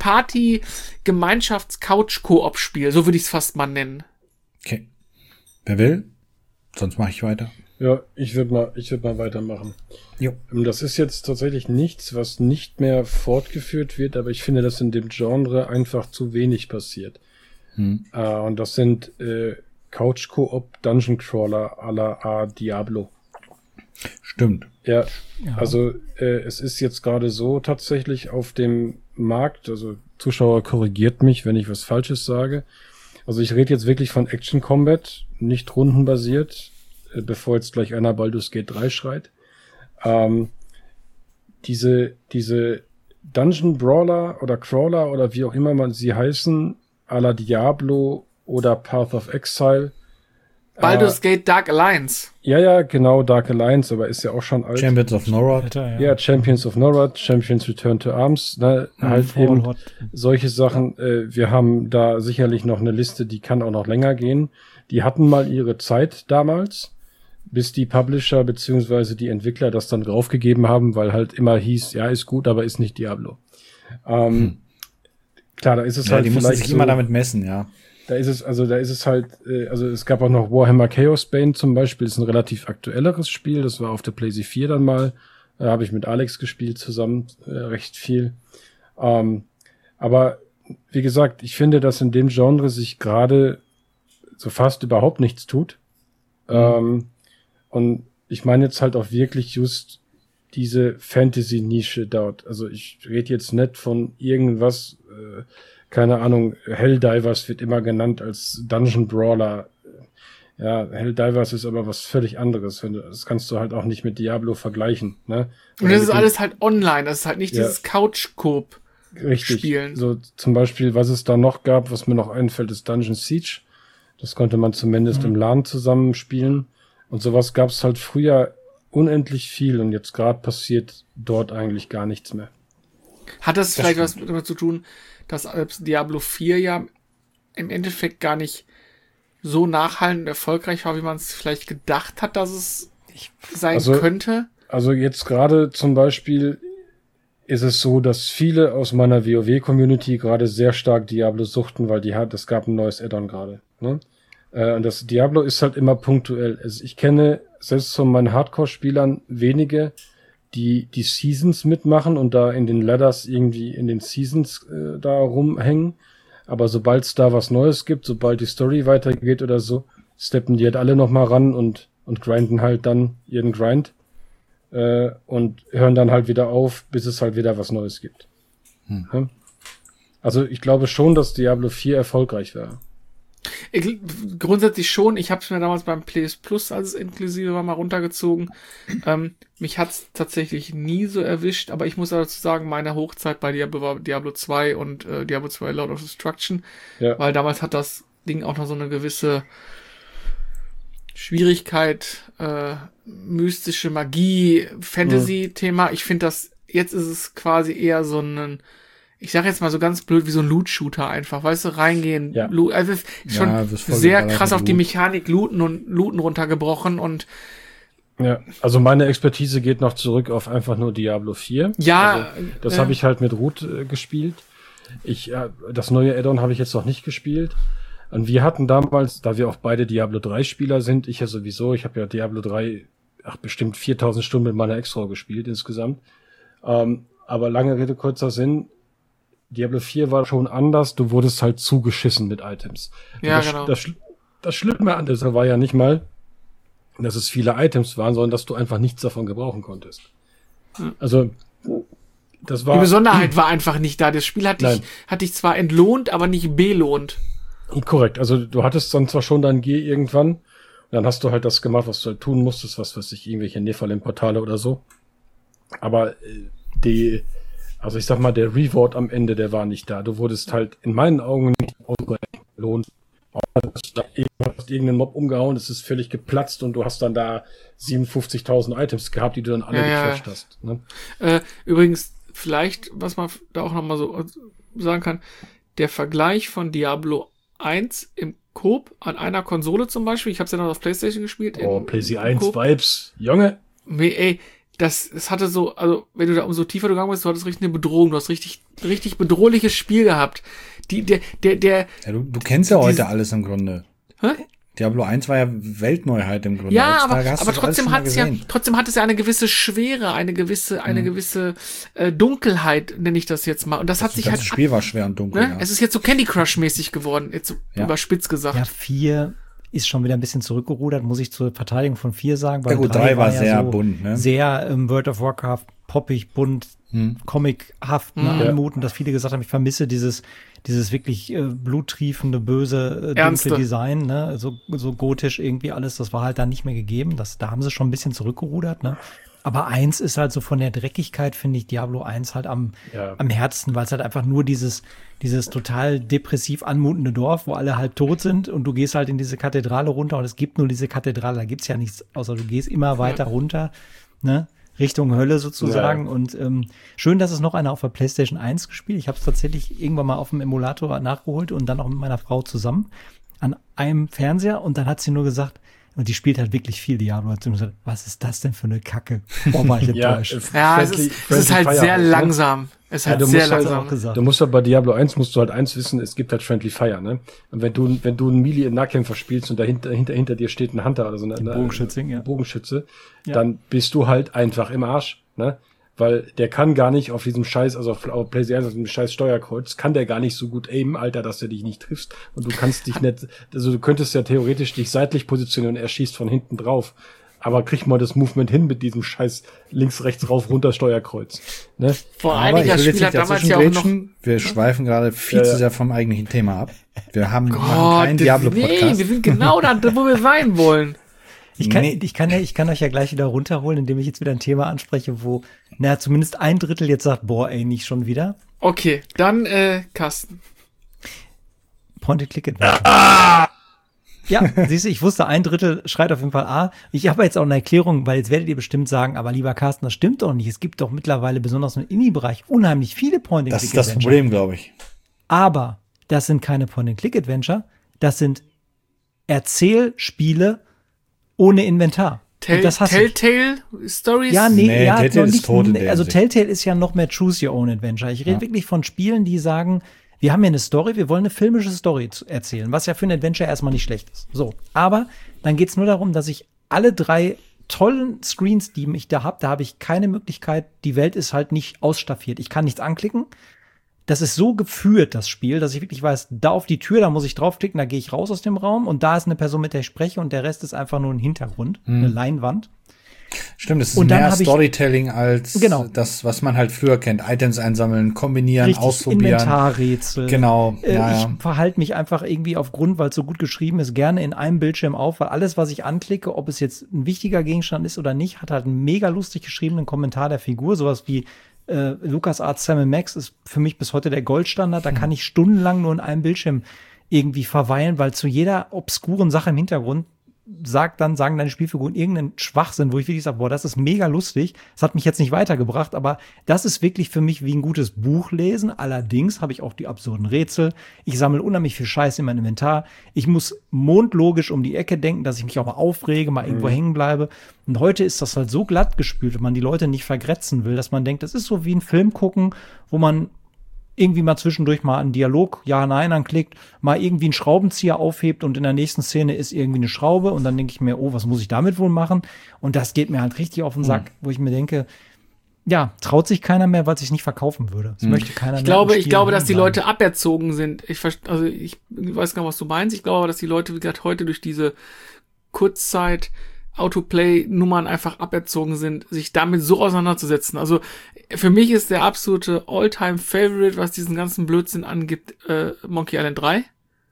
Party-Gemeinschafts-Couch-Koop-Spiel. So würde ich es fast mal nennen. Okay. Wer will? Sonst mache ich weiter. Ja, ich würde mal, ich würde mal weitermachen. Jo. Ähm, Das ist jetzt tatsächlich nichts, was nicht mehr fortgeführt wird, aber ich finde, dass in dem Genre einfach zu wenig passiert. Hm. Äh, und das sind äh, Couch-Koop Dungeon Crawler à la A Diablo. Stimmt. Ja, Ja. also äh, es ist jetzt gerade so tatsächlich auf dem Markt, also Zuschauer korrigiert mich, wenn ich was Falsches sage. Also ich rede jetzt wirklich von Action Combat, nicht rundenbasiert, äh, bevor jetzt gleich einer Baldur's Gate drei schreit. Ähm, diese, diese Dungeon Brawler oder Crawler oder wie auch immer man sie heißen, à la Diablo oder Path of Exile. Baldur's Gate Dark Alliance. Ja, ja, genau, Dark Alliance, aber ist ja auch schon alt. Champions of Norad. Alter, Ja, Champions of Norad, Champions Return to Arms, ne, halt Fall eben Hot. solche Sachen. Äh, wir haben da sicherlich noch eine Liste, die kann auch noch länger gehen. Die hatten mal ihre Zeit damals, bis die Publisher beziehungsweise die Entwickler das dann draufgegeben haben, weil halt immer hieß, ja, ist gut, aber ist nicht Diablo. Ähm, Hm. Klar, da ist es Ja, halt die mussten vielleicht sich so, immer damit messen, ja. da ist es, also da ist es halt, äh, also es gab auch noch Warhammer Chaos Bane zum Beispiel, ist ein relativ aktuelleres Spiel, das war auf der PlayStation vier dann mal, da habe ich mit Alex gespielt zusammen, äh, recht viel. Ähm, aber wie gesagt, ich finde, dass in dem Genre sich gerade so fast überhaupt nichts tut. Mhm. Ähm, und ich meine jetzt halt auch wirklich just diese Fantasy-Nische dort. Also ich rede jetzt nicht von irgendwas, äh, keine Ahnung, Helldivers wird immer genannt als Dungeon Brawler. Ja, Helldivers ist aber was völlig anderes. Das kannst du halt auch nicht mit Diablo vergleichen. Ne? Und das ist alles halt online. Das ist halt nicht ja. dieses Couch-Coop Richtig. Spielen. So zum Beispiel, was es da noch gab, was mir noch einfällt, ist Dungeon Siege. Das konnte man zumindest mhm. im LAN zusammen spielen. Und sowas gab es halt früher unendlich viel. Und jetzt gerade passiert dort eigentlich gar nichts mehr. Hat das, Das vielleicht stimmt. was damit zu tun, dass Diablo vier ja im Endeffekt gar nicht so nachhallend erfolgreich war, wie man es vielleicht gedacht hat, dass es sein also, könnte? Also jetzt gerade zum Beispiel ist es so, dass viele aus meiner WoW-Community gerade sehr stark Diablo suchten, weil die hat, es gab ein neues Add-on gerade. Ne? Äh, und das Diablo ist halt immer punktuell. Also ich kenne selbst von meinen Hardcore-Spielern wenige, die die Seasons mitmachen und da in den Ladders irgendwie in den Seasons äh, da rumhängen. Aber sobald es da was Neues gibt, sobald die Story weitergeht oder so, steppen die halt alle nochmal ran und und grinden halt dann ihren Grind äh, und hören dann halt wieder auf, bis es halt wieder was Neues gibt. Hm. Ja? Also ich glaube schon, dass Diablo vier erfolgreich wäre. Ich, grundsätzlich schon. Ich habe es mir damals beim P S Plus, als es inklusive war, mal runtergezogen. Ähm, mich hat's tatsächlich nie so erwischt, aber ich muss dazu sagen, meine Hochzeit bei Diablo war Diablo zwei und äh, Diablo zwei Lord of Destruction, Ja. weil damals hat das Ding auch noch so eine gewisse Schwierigkeit, äh, mystische Magie, Fantasy-Thema. Ich finde das, jetzt ist es quasi eher so ein, ich sag jetzt mal so ganz blöd, wie so ein Loot-Shooter einfach, weißt du, reingehen. Ja. Loot, also es ist schon Ja, das ist voll sehr geballert krass mit auf die Loot. Mechanik Looten und Looten runtergebrochen und Ja, also meine Expertise geht noch zurück auf einfach nur Diablo vier. ja, Also, das äh, habe ich halt mit Root äh, gespielt. Ich, äh, das neue Add-on habe ich jetzt noch nicht gespielt. Und wir hatten damals, da wir auch beide Diablo drei Spieler sind, ich ja sowieso, ich habe ja Diablo drei, ach bestimmt viertausend Stunden mit meiner Ex-Frau gespielt insgesamt. Ähm, aber lange Rede, kurzer Sinn, Diablo vier war schon anders, du wurdest halt zugeschissen mit Items. Ja, das, genau. Das, das Schlimme an das war ja nicht mal, dass es viele Items waren, sondern dass du einfach nichts davon gebrauchen konntest. Hm. Also, das war... die Besonderheit war einfach nicht da. Das Spiel hat dich, Nein. hat dich zwar entlohnt, aber nicht belohnt. Korrekt, also du hattest dann zwar schon dein G irgendwann, und dann hast du halt das gemacht, was du halt tun musstest, was weiß ich, irgendwelche Nephalem-Portale oder so. Aber äh, die, also ich sag mal, der Reward am Ende, der war nicht da. Du wurdest halt in meinen Augen nicht belohnt. Du hast irgendeinen Mob umgehauen, es ist völlig geplatzt und du hast dann da siebenundfünfzigtausend Items gehabt, die du dann alle Ja, ja. gecrashed hast. Ne? Äh, übrigens, vielleicht, was man da auch nochmal so sagen kann, der Vergleich von Diablo eins im Coop an einer Konsole zum Beispiel, ich habe es ja noch auf PlayStation gespielt. Oh, im- PlayStation im eins Coop. Vibes, Junge. Nee, ey, das, das hatte so, also wenn du da umso tiefer du gegangen bist, du hattest richtig eine Bedrohung, du hast richtig, richtig bedrohliches Spiel gehabt. Die, der, der, der, Ja, du, du kennst ja heute Diese- alles im Grunde. hä? Diablo eins war ja Weltneuheit im Grunde. Ja, Heutzutage aber, hast aber du das alles trotzdem schon mal hat es ja, gesehen. trotzdem hat es ja eine gewisse Schwere, eine gewisse, eine gewisse äh, Dunkelheit, nenne ich das jetzt mal. Und das, hat Das sich ganze halt, Spiel war schwer und dunkel. ne? Ja. Es ist jetzt so Candy Crush mäßig geworden, jetzt so Ja. überspitzt gesagt. Ja, vier ist schon wieder ein bisschen zurückgerudert, muss ich zur Verteidigung von vier sagen. Weil Ja gut, drei war sehr bunt, ne? Sehr ähm, World of Warcraft, poppig, bunt, Hm. comichaft, ne, Mhm. anmutend, dass viele gesagt haben, ich vermisse dieses, dieses wirklich äh, bluttriefende, böse, äh, Ernste. dunkle Design, ne, so, so gotisch irgendwie alles, das war halt dann nicht mehr gegeben. Das, da haben sie schon ein bisschen zurückgerudert, ne. Aber eins ist halt so von der Dreckigkeit, finde ich Diablo eins halt am, Ja. am Herzen, weil es halt einfach nur dieses, dieses total depressiv anmutende Dorf, wo alle halb tot sind und du gehst halt in diese Kathedrale runter und es gibt nur diese Kathedrale, da gibt's ja nichts, außer du gehst immer weiter runter, ne, Richtung Hölle sozusagen. Ja. Und ähm, schön, dass es noch einer auf der PlayStation eins gespielt. Ich habe es tatsächlich irgendwann mal auf dem Emulator nachgeholt und dann auch mit meiner Frau zusammen an einem Fernseher und dann hat sie nur gesagt, und die spielt halt wirklich viel Diablo, hat sie gesagt, was ist das denn für eine Kacke? Boah, war ich enttäuscht. äh, Ja, es friendly- ist, es ist halt friendly sehr Fire, ne? langsam. Es ist Ja, halt du sehr musst halt langsam. auch gesagt. Du musst halt bei Diablo eins musst du halt eins wissen, es gibt halt Friendly Fire, ne? Und wenn du, wenn du einen Melee-Nahkämpfer spielst und dahinter, hinter, hinter dir steht ein Hunter oder so eine, eine Bogenschützin, ja. Bogenschütze, Ja. dann bist du halt einfach im Arsch, ne? Weil der kann gar nicht auf diesem Scheiß, also auf, auf PlayStation, auf diesem Scheiß Steuerkreuz, kann der gar nicht so gut aimen, Alter, dass er dich nicht triffst. Und du kannst dich nicht, also du könntest ja theoretisch dich seitlich positionieren und er schießt von hinten drauf. aber kriegt mal das Movement hin mit diesem scheiß links, rechts, rauf, runter Steuerkreuz. Ne? Vor Aber einiger ich will jetzt Spiel nicht hat damals ja auch noch... dazwischengrätschen. Wir schweifen gerade viel Ja, zu ja. sehr vom eigentlichen Thema ab. Wir haben machen Gott, keinen nee, Diablo-Podcast. wir sind genau da, wo wir sein wollen. Ich kann, Nee. ich, kann ja, ich kann euch ja gleich wieder runterholen, indem ich jetzt wieder ein Thema anspreche, wo, na, zumindest ein Drittel jetzt sagt, boah, ey, nicht schon wieder. Okay, dann, äh, Carsten. Point-and-Click-Adventure. Ja, siehst du, ich wusste, ein Drittel schreit auf jeden Fall A. Ich habe jetzt auch eine Erklärung, weil jetzt werdet ihr bestimmt sagen, aber lieber Carsten, das stimmt doch nicht. Es gibt doch mittlerweile, besonders im Indie-Bereich, unheimlich viele Point-and-Click-Adventure. Das ist das Problem, glaube ich. Aber das sind keine Point-and-Click-Adventure, das sind Erzählspiele ohne Inventar. Tell, Und das hasse ich. Telltale Stories? Ja, nee, Nee, ja, Telltale noch ist nicht, tot in der also Hinsicht. Telltale ist ja noch mehr Choose Your Own Adventure. Ich rede Ja. wirklich von Spielen, die sagen, wir haben ja eine Story, wir wollen eine filmische Story zu erzählen, was ja für ein Adventure erstmal nicht schlecht ist. So, aber dann geht's nur darum, dass ich alle drei tollen Screens, die ich da habe, da habe ich keine Möglichkeit, die Welt ist halt nicht ausstaffiert. Ich kann nichts anklicken. Das ist so geführt, das Spiel, dass ich wirklich weiß, da auf die Tür, da muss ich draufklicken, da gehe ich raus aus dem Raum und da ist eine Person, mit der ich spreche und der Rest ist einfach nur ein Hintergrund, eine Leinwand. Stimmt, es ist Und dann mehr hab ich- Storytelling als Genau. das, was man halt früher kennt. Items einsammeln, kombinieren, Richtig, ausprobieren. Inventarrätsel. Genau, Äh, ja, ich ja. verhalte mich einfach irgendwie aufgrund, weil es so gut geschrieben ist, gerne in einem Bildschirm auf, weil alles, was ich anklicke, ob es jetzt ein wichtiger Gegenstand ist oder nicht, hat halt einen mega lustig geschriebenen Kommentar der Figur. Sowas wie äh, LucasArts Sam Max ist für mich bis heute der Goldstandard. Da kann ich stundenlang nur in einem Bildschirm irgendwie verweilen, weil zu jeder obskuren Sache im Hintergrund sagt dann, sagen deine Spielfiguren irgendeinen Schwachsinn, wo ich wirklich sage, boah, das ist mega lustig. Das hat mich jetzt nicht weitergebracht, aber das ist wirklich für mich wie ein gutes Buch lesen. Allerdings habe ich auch die absurden Rätsel. Ich sammle unheimlich viel Scheiß in mein Inventar. Ich muss mondlogisch um die Ecke denken, dass ich mich auch mal aufrege, mal irgendwo hängen bleibe. Und heute ist das halt so glatt gespült, wenn man die Leute nicht vergrätzen will, dass man denkt, das ist so wie ein Film gucken, wo man irgendwie mal zwischendurch mal einen Dialog, ja, nein, anklickt, mal irgendwie einen Schraubenzieher aufhebt und in der nächsten Szene ist irgendwie eine Schraube und dann denke ich mir, oh, was muss ich damit wohl machen? Und das geht mir halt richtig auf den Sack, wo ich mir denke, ja, traut sich keiner mehr, weil es sich nicht verkaufen würde. Das möchte keiner mehr. Ich glaube, im ich Spiel glaube, dass die bleiben. Leute aberzogen sind. Ich verst- also ich weiß gar nicht, was du meinst. Ich glaube, dass die Leute, wie gesagt, heute durch diese Kurzzeit Autoplay-Nummern einfach aberzogen sind, sich damit so auseinanderzusetzen. Also für mich ist der absolute All-Time-Favorite, was diesen ganzen Blödsinn angibt, äh, Monkey Island drei.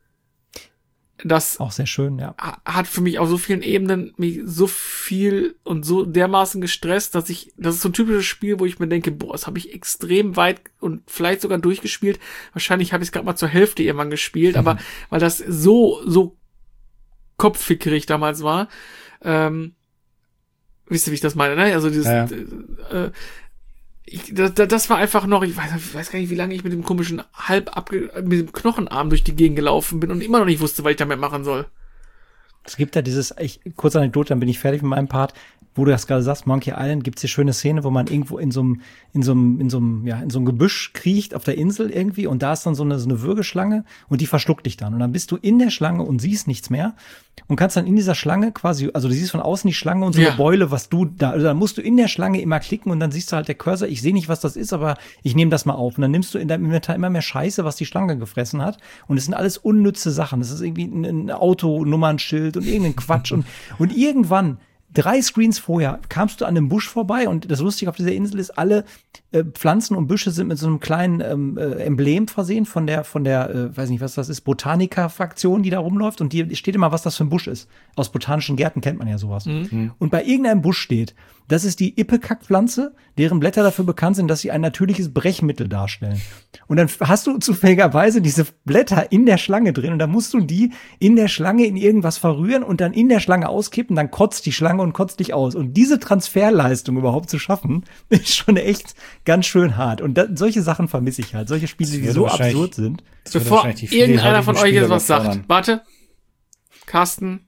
Das Auch sehr schön, ja. ha- hat für mich auf so vielen Ebenen mich so viel und so dermaßen gestresst, dass ich, das ist so ein typisches Spiel, wo ich mir denke, boah, das habe ich extrem weit und vielleicht sogar durchgespielt. Wahrscheinlich habe ich es gerade mal zur Hälfte irgendwann gespielt, Mhm. aber weil das so, so kopffickerig damals war, ähm, wisst ihr, wie ich das meine, ne? Also dieses, Ja, ja. äh, ich, das, das war einfach noch, ich weiß, ich weiß gar nicht, wie lange ich mit dem komischen halb abge, mit dem Knochenarm durch die Gegend gelaufen bin und immer noch nicht wusste, was ich damit machen soll. Es gibt ja dieses, ich, kurze Anekdote, dann bin ich fertig mit meinem Part, wo du das gerade sagst, Monkey Island, gibt's die schöne Szene, wo man irgendwo in so einem, in so einem, in so einem, ja, in so einem Gebüsch kriecht auf der Insel irgendwie und da ist dann so eine, so eine Würgeschlange und die verschluckt dich dann und dann bist du in der Schlange und siehst nichts mehr und kannst dann in dieser Schlange quasi, also du siehst von außen die Schlange und so Ja. eine Beule, was du da, also dann musst du in der Schlange immer klicken und dann siehst du halt der Cursor, ich sehe nicht, was das ist, aber ich nehme das mal auf und dann nimmst du in deinem Inventar immer mehr Scheiße, was die Schlange gefressen hat und es sind alles unnütze Sachen, das ist irgendwie ein, ein Autonummernschild und irgendein Quatsch und, und irgendwann drei Screens vorher kamst du an einem Busch vorbei und das Lustige auf dieser Insel ist, alle äh, Pflanzen und Büsche sind mit so einem kleinen ähm, äh, Emblem versehen von der, von der, äh, weiß nicht, was das ist, Botaniker-Fraktion, die da rumläuft und die steht immer, was das für ein Busch ist. Aus botanischen Gärten kennt man ja sowas. Und bei irgendeinem Busch steht, das ist die Ipecac-Pflanze, deren Blätter dafür bekannt sind, dass sie ein natürliches Brechmittel darstellen. Und dann hast du zufälligerweise diese Blätter in der Schlange drin und dann musst du die in der Schlange in irgendwas verrühren und dann in der Schlange auskippen, dann kotzt die Schlange und kotzt dich aus. Und diese Transferleistung überhaupt zu schaffen, ist schon echt ganz schön hart. Und da, solche Sachen vermisse ich halt. Solche Spiele, die würde so wahrscheinlich- absurd sind. Das würde Bevor wahrscheinlich die irgendeiner von euch Spieler jetzt was sagt. überfordern. Warte. Carsten.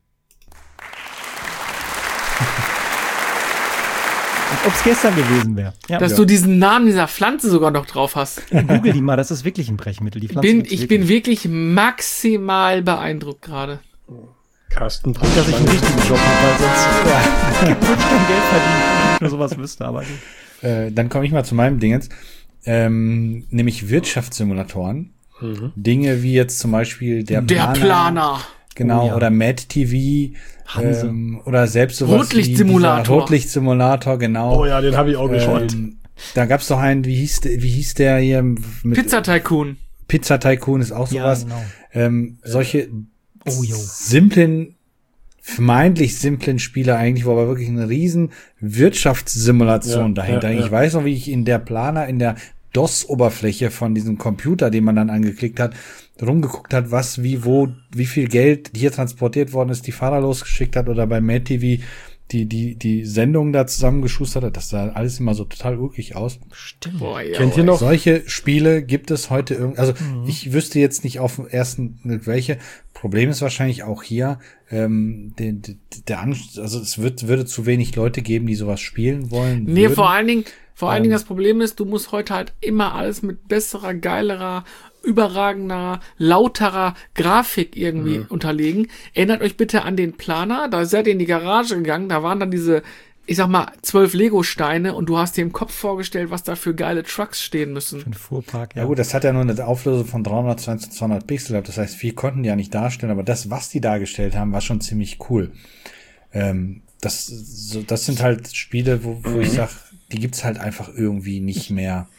Ob es gestern gewesen wäre. Ja. Dass du diesen Namen dieser Pflanze sogar noch drauf hast. Google die mal, das ist wirklich ein Brechmittel. Die Pflanze Bin, gibt's ich wirklich. bin wirklich maximal beeindruckt gerade. Carsten Gut, dass ich einen richtigen Job habe, weil sonst ja, würde ich kein Geld verdienen, wenn ich nur sowas wüsste. Aber gut. Äh, dann komme ich mal zu meinem Ding jetzt. Ähm, nämlich Wirtschaftssimulatoren. Dinge wie jetzt zum Beispiel der Der Planer. Planer. Genau, Oh ja. oder Mad T V Hanse. ähm, oder selbst sowas Rotlichtsimulator. wie dieser Rotlichtsimulator, genau. Oh ja, den habe ich auch gespielt. ähm, da gab's doch einen, wie hieß, der- wie hieß der hier? Mit Pizza Tycoon. Pizza Tycoon ist auch Ja, sowas. genau. Ähm, solche Oh, jo. simplen, vermeintlich simplen Spiele eigentlich, wo aber wirklich eine riesen Wirtschaftssimulation Ja, dahinter. ja, ja. Ich weiß noch, wie ich in der Planer, in der DOS-Oberfläche von diesem Computer, den man dann angeklickt hat, rumgeguckt hat, was, wie, wo, wie viel Geld hier transportiert worden ist, die Fahrer losgeschickt hat oder bei Mad T V die, die, die Sendungen da zusammengeschustert hat. Das sah alles immer so total ulkig aus. Stimmt. Boah, ja, Kennt ihr noch? Solche Spiele gibt es heute irgendwie, also ich wüsste jetzt nicht auf den ersten welche. Problem ist wahrscheinlich auch hier, ähm, der, der, der Angst, also es wird, würde zu wenig Leute geben, die sowas spielen wollen. Nee, würden. vor allen Dingen, vor allen Ähm. Dingen das Problem ist, du musst heute halt immer alles mit besserer, geilerer, überragender, lauterer Grafik irgendwie unterlegen. Erinnert euch bitte an den Planer, da seid ihr in die Garage gegangen, da waren dann diese, ich sag mal, zwölf Lego-Steine und du hast dir im Kopf vorgestellt, was da für geile Trucks stehen müssen. Für den Fuhrpark, Ja gut, das hat ja nur eine Auflösung von dreihundertzwanzig zu zweihundert Pixel gehabt. Das heißt, viel konnten die ja nicht darstellen, aber das, was die dargestellt haben, war schon ziemlich cool. Ähm, das, so, das sind halt Spiele, wo, wo ich sag, die gibt's halt einfach irgendwie nicht mehr.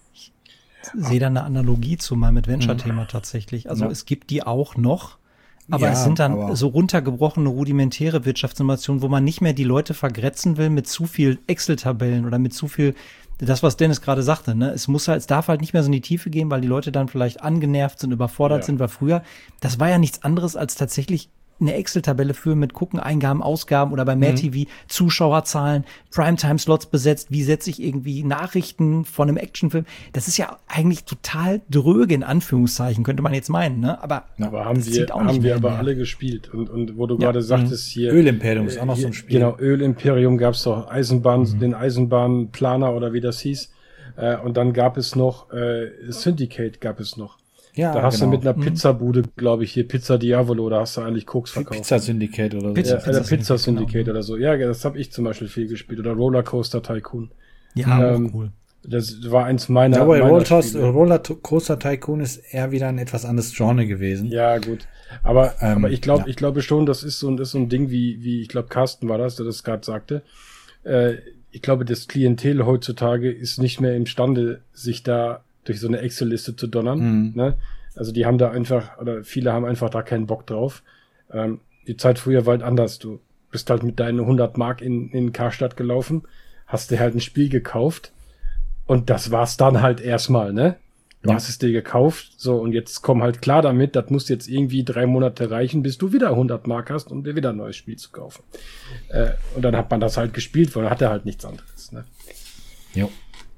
sehe da eine Analogie zu meinem Adventure-Thema tatsächlich. Also Ja. es gibt die auch noch, aber Ja, es sind dann aber- so runtergebrochene, rudimentäre Wirtschaftssimulationen, wo man nicht mehr die Leute vergrätzen will mit zu viel Excel-Tabellen oder mit zu viel, das, was Dennis gerade sagte, ne? Es muss halt, es darf halt nicht mehr so in die Tiefe gehen, weil die Leute dann vielleicht angenervt sind, überfordert Ja. sind, weil früher, das war ja nichts anderes als tatsächlich eine Excel-Tabelle führen mit Gucken, Eingaben, Ausgaben oder bei Mad T V Zuschauerzahlen, Primetime-Slots besetzt, wie setze ich irgendwie Nachrichten von einem Actionfilm. Das ist ja eigentlich total dröge, in Anführungszeichen, könnte man jetzt meinen, ne? Aber, Aber haben das wir, zieht auch nicht haben wir mehr aber mehr. alle gespielt. Und, und wo du Ja. gerade sagtest, hier. Ölimperium ist auch noch so ein hier- Spiel. Genau, Ölimperium gab's doch, Eisenbahn, den Eisenbahnplaner oder wie das hieß. Äh, und dann gab es noch, äh, Syndicate gab es noch. Ja, Da hast genau. du mit einer Pizzabude, glaube ich, hier Pizza Diavolo, da hast du eigentlich Koks verkauft. Pizza Syndicate oder so. Pizza- Ja, Pizza, Pizza Pizza Syndicate, Syndicate genau. oder so. Ja, das habe ich zum Beispiel viel gespielt. Oder Rollercoaster Tycoon. Ja, Ähm, auch cool. Das war eins meiner, Ja, aber meiner Rollercoaster Spiele. Rollercoaster Tycoon ist eher wieder ein etwas anderes Genre gewesen. Ja, gut. Aber, Ähm, aber ich glaube, ja. ich glaube schon, das ist so, ein- ist so ein Ding wie, wie, ich glaube, Carsten war das, der das gerade sagte. Äh, ich glaube, das Klientel heutzutage ist nicht mehr imstande, sich da durch so eine Excel-Liste zu donnern. Mhm. Ne? Also die haben da einfach, oder viele haben einfach da keinen Bock drauf. Ähm, die Zeit früher war halt anders. Du bist halt mit deinen hundert Mark in, in Karstadt gelaufen, hast dir halt ein Spiel gekauft und das war's dann halt erstmal, ne? Du Ja. hast es dir gekauft, so, und jetzt komm halt klar damit, das muss jetzt irgendwie drei Monate reichen, bis du wieder hundert Mark hast, um dir wieder ein neues Spiel zu kaufen. Äh, und dann hat man das halt gespielt, weil man hatte halt nichts anderes, ne? Jo.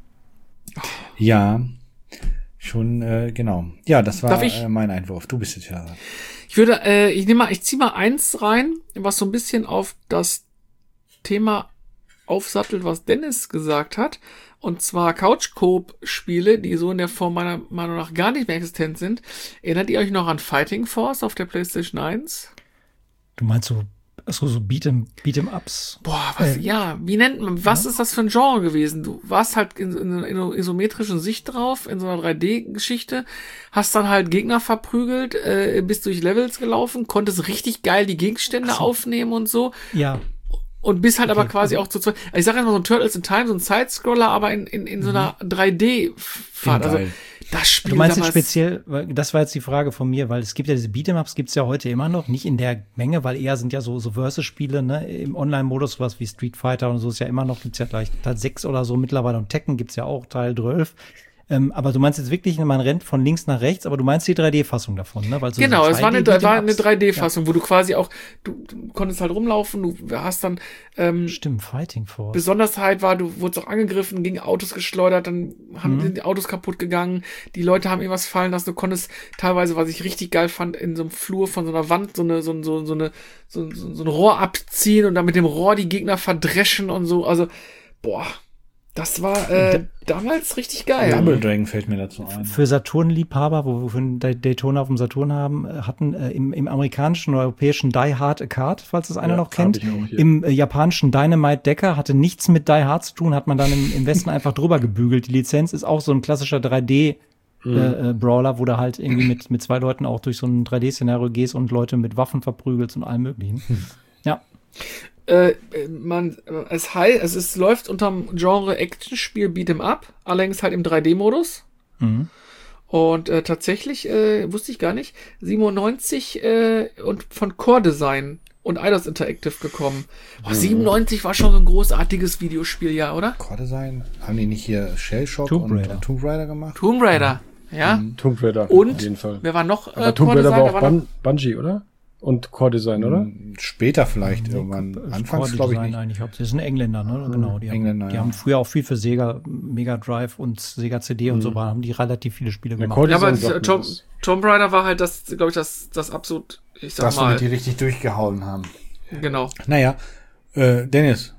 Ja, schon, äh, genau. Ja, das war Darf ich? äh, mein Einwurf. Du bist jetzt ja. Ich würde, äh, ich nehme mal, ich ziehe mal eins rein, was so ein bisschen auf das Thema aufsattelt, was Dennis gesagt hat. Und zwar Couch-Coop-Spiele, die so in der Form meiner Meinung nach gar nicht mehr existent sind. Erinnert ihr euch noch an Fighting Force auf der PlayStation eins? Du meinst so, so, so Beat'em, Beat'em-Ups. Boah, was, Äh, ja, wie nennt man, was ist das für ein Genre gewesen? Du warst halt in, in, in einer isometrischen Sicht drauf, in so einer drei D-Geschichte, hast dann halt Gegner verprügelt, äh, bist durch Levels gelaufen, konntest richtig geil die Gegenstände Ach so. aufnehmen und so. Ja, Und bist halt aber Okay, quasi also- auch zu zweit. Ich sag jetzt mal so ein Turtles in Time, so ein Sidescroller, aber in, in, in so einer drei D-Fahrt. Also, Geil. das Spiel du meinst jetzt damals- speziell, weil das war jetzt die Frage von mir, weil es gibt ja diese Beat'em-Ups, gibt's ja heute immer noch, nicht in der Menge, weil eher sind ja so, so Versus-Spiele, ne, im Online-Modus, sowas wie Street Fighter und so ist ja immer noch, gibt's ja gleich Teil sechs oder so mittlerweile und Tekken gibt's ja auch, Teil zwölf. Ähm, aber du meinst jetzt wirklich, man rennt von links nach rechts, aber du meinst die drei D-Fassung davon, ne? Weil so Genau, so es war eine, 2D war eine Beat'em-Ups. drei D-Fassung, wo du quasi auch, du, du konntest halt rumlaufen, du hast dann, ähm, Stimmt, Fighting Force. Besonders halt war, du wurdest auch angegriffen, gegen Autos geschleudert, dann haben Mhm. sind die Autos kaputt gegangen, die Leute haben irgendwas fallen lassen, du konntest teilweise, was ich richtig geil fand, in so einem Flur von so einer Wand so eine, so, so, so eine, so, so, so ein Rohr abziehen und dann mit dem Rohr die Gegner verdreschen und so, also, boah, das war äh, damals richtig geil. Double Dragon fällt mir dazu ein. Für Saturn-Liebhaber, wo wir von Day- Daytona auf dem Saturn haben, äh, hatten äh, im, im amerikanischen oder europäischen Die Hard a Card, falls das einer Ja, noch kennt. hab ich auch hier. Im äh, japanischen Dynamite Decker hatte nichts mit Die Hard zu tun, hat man dann im, im Westen einfach drüber gebügelt. Die Lizenz ist auch so ein klassischer drei D äh, äh, Brawler, wo du halt irgendwie mit, mit zwei Leuten auch durch so ein drei D-Szenario gehst und Leute mit Waffen verprügelst und allem möglichen. Hm. Ja. Äh, man, es heißt, es ist, läuft unterm Genre Actionspiel Beat'em Up, allerdings halt im drei D-Modus. Mhm. Und äh, tatsächlich, äh, wusste ich gar nicht, siebenundneunzig äh, und von Core Design und Eidos Interactive gekommen. Oh, siebenundneunzig war schon so ein großartiges Videospiel, ja, oder? Core Design? Haben die nicht hier Shellshock Tomb und, Raider. und Tomb Raider gemacht? Tomb Raider, ja. Mhm. Tomb Raider, Und auf jeden Fall. wer war noch? Äh, Aber Tomb Core Raider Design? war auch Wer war noch? Bun Bungie, oder? Und Core Design, oder? Später vielleicht irgendwann. Anfangs glaube ich nicht. Eigentlich hauptsächlich. Das ist ein Engländer, ne? Genau. Die, Engländer, haben, die ja. haben früher auch viel für Sega, Mega Drive und Sega C D und so waren, haben die relativ viele Spiele Ja, gemacht. Core Ja, aber Design sagt mir Tom, was. Tomb Raider war halt das, glaube ich, das, das absolut, ich sag Das, mal, womit die richtig durchgehauen haben. genau. Naja, äh, Dennis.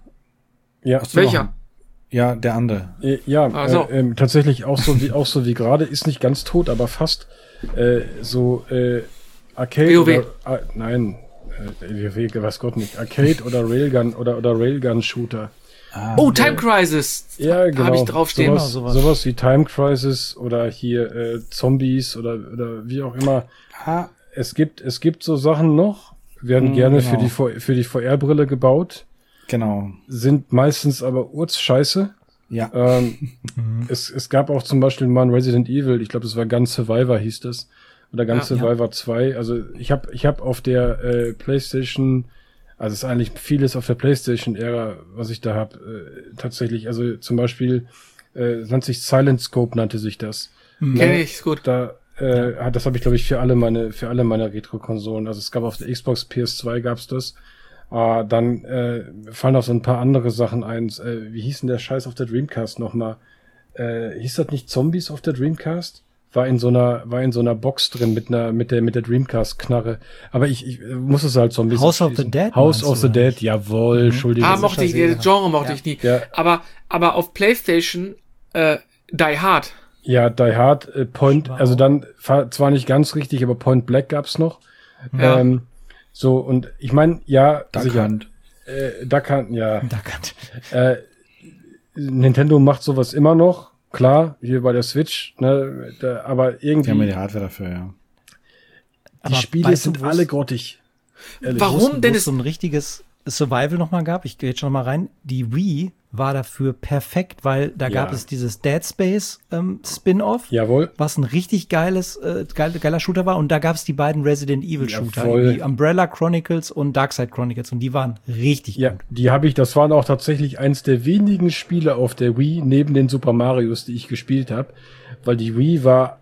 Ja, hast du noch Welcher? einen? Ja, der andere. Äh, Ja, Ach so. äh, ähm, tatsächlich auch so wie auch so wie gerade, ist nicht ganz tot, aber fast äh, so äh, Arcade WoW. oder ah, nein, äh, WoW, weiß Gott nicht, Arcade oder Railgun oder oder Railgun Shooter. Ah, Oh, Time Crisis. Ja, genau. Habe ich draufstehen. Sowas, Genau, sowas. sowas. sowas wie Time Crisis oder hier äh, Zombies oder oder wie auch immer. ah, Es gibt es gibt so Sachen noch, werden Mm, gerne genau. für die V- für die V R-Brille gebaut, genau. sind meistens aber Urzscheiße. Ja. Ähm, es, es gab auch zum Beispiel mal ein Resident Evil, ich glaube, das war Gun Survivor, hieß das. Oder Gun Ja, Survivor zwei. Also ich habe ich hab auf der äh, PlayStation, also es ist eigentlich vieles auf der PlayStation-Ära, was ich da habe, äh, tatsächlich. Also zum Beispiel, äh, nennt sich Silent Scope, nannte sich das. Kenn ich, ist gut. Da, äh, hat- das habe ich, glaube ich, für alle meine, für alle meine Retro-Konsolen. Also es gab auf der Xbox P S zwei gab's das. Ah, dann äh, fallen auch so ein paar andere Sachen ein. Äh, wie hieß denn der Scheiß auf der Dreamcast nochmal? Äh, hieß das nicht Zombies auf der Dreamcast? War in so einer, war in so einer Box drin mit einer, mit der, mit der Dreamcast-Knarre. Aber ich, ich äh, muss es halt Zombies. House of the abschließen. Dead House meinst of du, the oder Dead, nicht? jawohl, Entschuldigung. Ah, das ist mochte ich, Serie. das Genre mochte ich nie. Ja. Aber, aber auf PlayStation, äh, Die Hard. Ja, Die Hard, äh, Point, War also auch- dann fa- zwar nicht ganz richtig, aber Point Black gab's noch. Ja. Ähm, so, und ich meine, ja, Duck sicher. Hunt. Äh, Duck Hunt, ja. Da kann, Äh, Nintendo macht sowas immer noch, klar, hier bei der Switch, ne, da, aber Die haben ja irgendwie, die Hardware dafür, ja. die Aber Spiele weißt du, sind wo's- alle grottig. Ehrlich. Warum? wo es- denn wo es es- so ein richtiges Survival nochmal gab, ich gehe jetzt schon mal rein, die Wii war dafür perfekt, weil da Ja. gab es dieses Dead Space ähm, Spin-Off, Jawohl. was ein richtig geiles, äh, geil, geiler Shooter war. Und da gab es die beiden Resident Evil Shooter, Jawohl. die Umbrella Chronicles und Darkside Chronicles. Und die waren richtig Ja, gut. die habe ich, das waren auch tatsächlich eins der wenigen Spiele auf der Wii, neben den Super Marios, die ich gespielt habe, weil die Wii war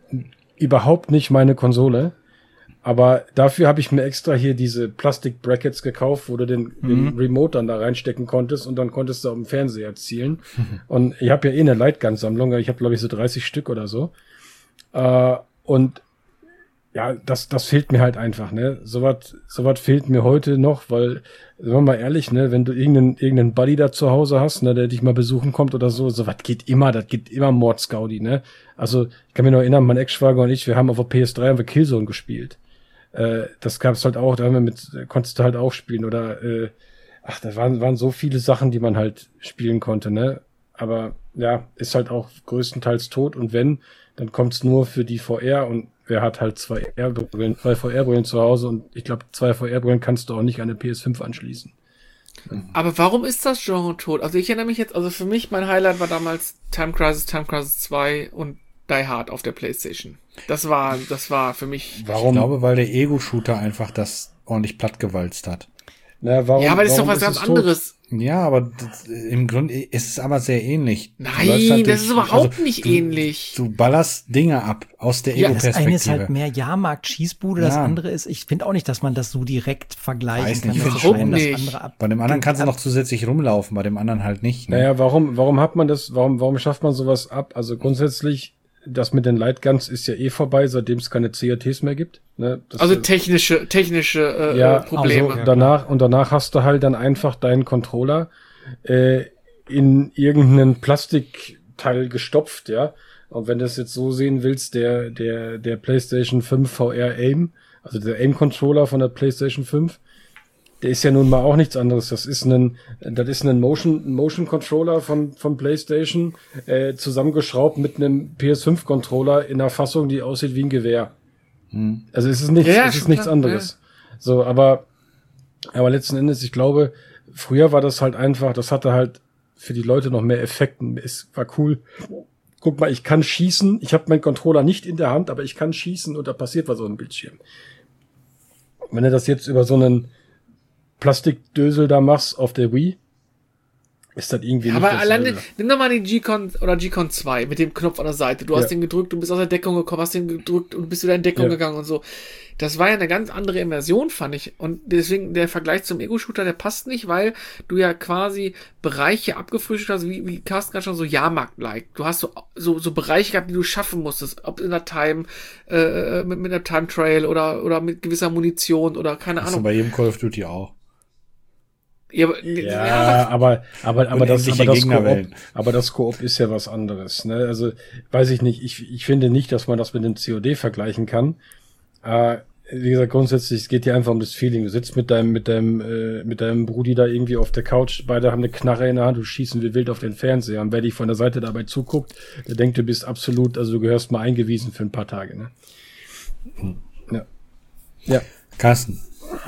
überhaupt nicht meine Konsole. Aber dafür habe ich mir extra hier diese Plastik-Brackets gekauft, wo du den, den Remote dann da reinstecken konntest und dann konntest du auf dem Fernseher zielen. Und ich habe ja eh eine Lightgun-Sammlung, ich habe glaube ich so dreißig Stück oder so. Äh, und ja, das, das fehlt mir halt einfach, ne? Sowas, sowas fehlt mir heute noch, weil, sagen wir mal ehrlich, ne, wenn du irgendeinen, irgendeinen Buddy da zu Hause hast, ne, der dich mal besuchen kommt oder so, sowas geht immer, das geht immer Mordsgaudi, ne? Also, ich kann mich noch erinnern, mein Ex-Schwager und ich, wir haben auf der P S drei haben wir Killzone gespielt. Äh, das gab's halt auch, da haben wir mit, konntest du halt auch spielen oder, äh, ach, da waren, waren so viele Sachen, die man halt spielen konnte, ne? Aber, ja, ist halt auch größtenteils tot und wenn, dann kommt's nur für die V R und wer hat halt zwei V R-Brillen, zwei V R-Brillen zu Hause und ich glaube, zwei V R-Brillen kannst du auch nicht an eine P S fünf anschließen. Aber warum ist das Genre tot? Also ich erinnere mich jetzt, also für mich, mein Highlight war damals Time Crisis, Time Crisis zwei und Die Hard auf der PlayStation. Das war, das war für mich. Warum? Ich glaube, weil der Ego-Shooter einfach das ordentlich plattgewalzt hat. Na, warum, Ja, aber das ist doch warum was ganz es tot? anderes. Ja, aber das, im Grunde ist es aber sehr ähnlich. Du läufst Nein, halt das durch- ist überhaupt also, nicht du, ähnlich. Du ballerst Dinge ab aus der Ja, Das eine ist Ego-Perspektive. halt mehr Jahrmarkt-Schießbude, das Ja. andere ist, ich finde auch nicht, dass man das so direkt vergleichen Weiß kann. nicht, das find eine schon das nicht. andere ab. Bei dem anderen kannst du noch zusätzlich rumlaufen, bei dem anderen halt nicht. Ne? Naja, warum, warum hat man das, warum, warum schafft man sowas ab? Also grundsätzlich, das mit den Lightguns ist ja eh vorbei, seitdem es keine C R Ts mehr gibt. Ne? Das Also ist- technische, technische äh, ja, äh, Probleme. Also danach, und danach hast du halt dann einfach deinen Controller äh, in irgendeinen Plastikteil gestopft, ja. Und wenn du es jetzt so sehen willst, der, der, der PlayStation fünf V R Aim, also der Aim-Controller von der PlayStation fünf, der ist ja nun mal auch nichts anderes. Das ist ein, das ist ein Motion, ein Motion Controller von, von PlayStation, äh, zusammengeschraubt mit einem P S fünf Controller in einer Fassung, die aussieht wie ein Gewehr. Hm. Also es ist nichts, ja, es ist nichts klar, anderes. Ja. So, aber, aber letzten Endes, ich glaube, früher war das halt einfach, das hatte halt für die Leute noch mehr Effekten. Es war cool. Guck mal, ich kann schießen. Ich habe meinen Controller nicht in der Hand, aber ich kann schießen und da passiert was auf dem Bildschirm. Wenn du das jetzt über so einen Plastikdösel da machst auf der Wii, ist das irgendwie ja, nicht aber alleine, dasselbe. nimm doch mal den G-Con oder G-Con zwei mit dem Knopf an der Seite. Du hast Ja. den gedrückt, du bist aus der Deckung gekommen, hast den gedrückt und bist wieder in Deckung Ja. gegangen und so. Das war ja eine ganz andere Immersion, fand ich. Und deswegen der Vergleich zum Ego-Shooter, der passt nicht, weil du ja quasi Bereiche abgefrühstückt hast, wie, wie Carsten gerade schon so Jahrmarkt-like. Du hast so, so, so Bereiche gehabt, die du schaffen musstest. Ob in der Time, äh, mit, mit einer Time Trail oder, oder mit gewisser Munition oder keine Das ist Ahnung. bei jedem Call of Duty auch. Ja, aber, Ja, aber, aber, aber das, Unendliche aber das Koop, Gegnerwellen. aber das Koop ist ja was anderes, ne? Also, weiß ich nicht. Ich, ich finde nicht, dass man das mit dem C O D vergleichen kann. Äh, wie gesagt, grundsätzlich, es geht hier einfach um das Feeling. Du sitzt mit deinem, mit deinem, äh, mit deinem Brudi da irgendwie auf der Couch, beide haben eine Knarre in der Hand, du schießen wie wild auf den Fernseher. Und wer dich von der Seite dabei zuguckt, der denkt, du bist absolut, also du gehörst mal eingewiesen für ein paar Tage, ne? Ja. Ja. Carsten.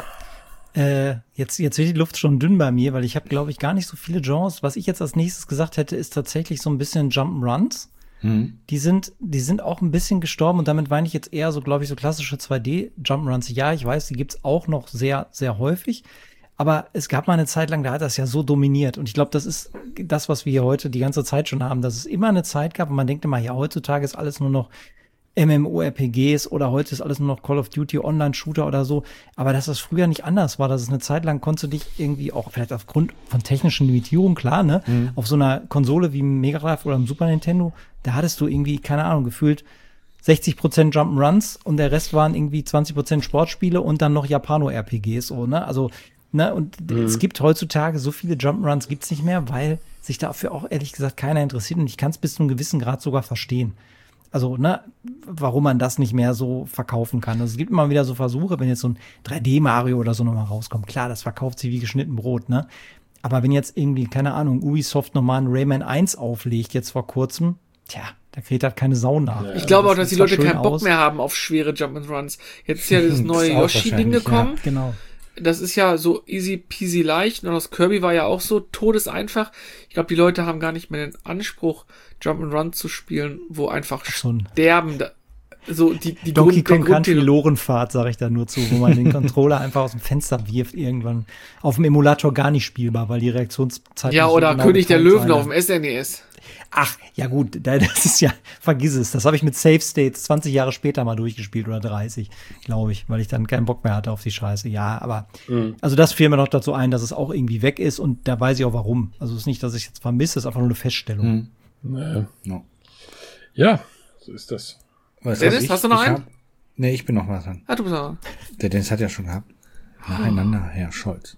Äh, jetzt, jetzt wird die Luft schon dünn bei mir, weil ich habe, glaube ich, gar nicht so viele Genres. Was ich jetzt als nächstes gesagt hätte, ist tatsächlich so ein bisschen Jump'n'Runs. Mhm. Die sind, die sind auch ein bisschen gestorben und damit meine ich jetzt eher so, glaube ich, so klassische zwei D Jump'n'Runs. Ja, ich weiß, die gibt's auch noch sehr, sehr häufig. Aber es gab mal eine Zeit lang, da hat das ja so dominiert. Und ich glaube, das ist das, was wir hier heute die ganze Zeit schon haben, dass es immer eine Zeit gab und man denkt immer, ja, heutzutage ist alles nur noch MMORPGs oder heute ist alles nur noch Call of Duty Online-Shooter oder so. Aber dass das früher nicht anders war, dass es eine Zeit lang konntest du dich irgendwie auch vielleicht aufgrund von technischen Limitierungen, klar, ne, mhm. auf so einer Konsole wie im Mega Drive oder im Super Nintendo, da hattest du irgendwie, keine Ahnung, gefühlt sechzig Prozent Jump'n'Runs und der Rest waren irgendwie zwanzig Prozent Sportspiele und dann noch Japano-R P Gs, so, ne, also, ne, und mhm. es gibt heutzutage so viele Jump'n'Runs gibt's nicht mehr, weil sich dafür auch ehrlich gesagt keiner interessiert und ich kann es bis zu einem gewissen Grad sogar verstehen. Also, ne, warum man das nicht mehr so verkaufen kann. Also, es gibt immer wieder so Versuche, wenn jetzt so ein drei D Mario oder so nochmal rauskommt. Klar, das verkauft sich wie geschnitten Brot, ne? Aber wenn jetzt irgendwie, keine Ahnung, Ubisoft nochmal einen Rayman eins auflegt, jetzt vor kurzem, tja, da kriegt halt keine Sau nach. Ich glaube das auch, dass die zwar Leute keinen Bock aus. mehr haben auf schwere Jump'n'Runs. Jetzt ist ja das neue Das ist auch Yoshi-Ding wahrscheinlich, gekommen. Ja, genau. Das ist ja so easy peasy leicht und das Kirby war ja auch so todeseinfach. Ich glaube, die Leute haben gar nicht mehr den Anspruch, Jump'n'Run zu spielen, wo einfach so ein sterben. So die, die Donkey Grund, Kong Country Lorenfahrt, sage ich da nur zu, wo man den Controller einfach aus dem Fenster wirft irgendwann. Auf dem Emulator gar nicht spielbar, weil die Reaktionszeit Ja, nicht so oder genau König der getimt Löwen sei. auf dem S N E S. Ach, ja gut, das ist ja, vergiss es. Das habe ich mit Save States zwanzig Jahre später mal durchgespielt oder dreißig, glaube ich, weil ich dann keinen Bock mehr hatte auf die Scheiße. Ja, aber, mhm. also das fiel mir noch dazu ein, dass es auch irgendwie weg ist und da weiß ich auch warum. Also es ist nicht, dass ich jetzt vermisse, es ist einfach nur eine Feststellung. Mhm. Naja. No. Ja, so ist das. Was, Dennis, ich, hast du noch ich einen? Hab, nee, ich bin noch mal dran. Ah, du bist noch. Der Dennis hat ja schon gehabt. Nacheinander, Herr Scholz.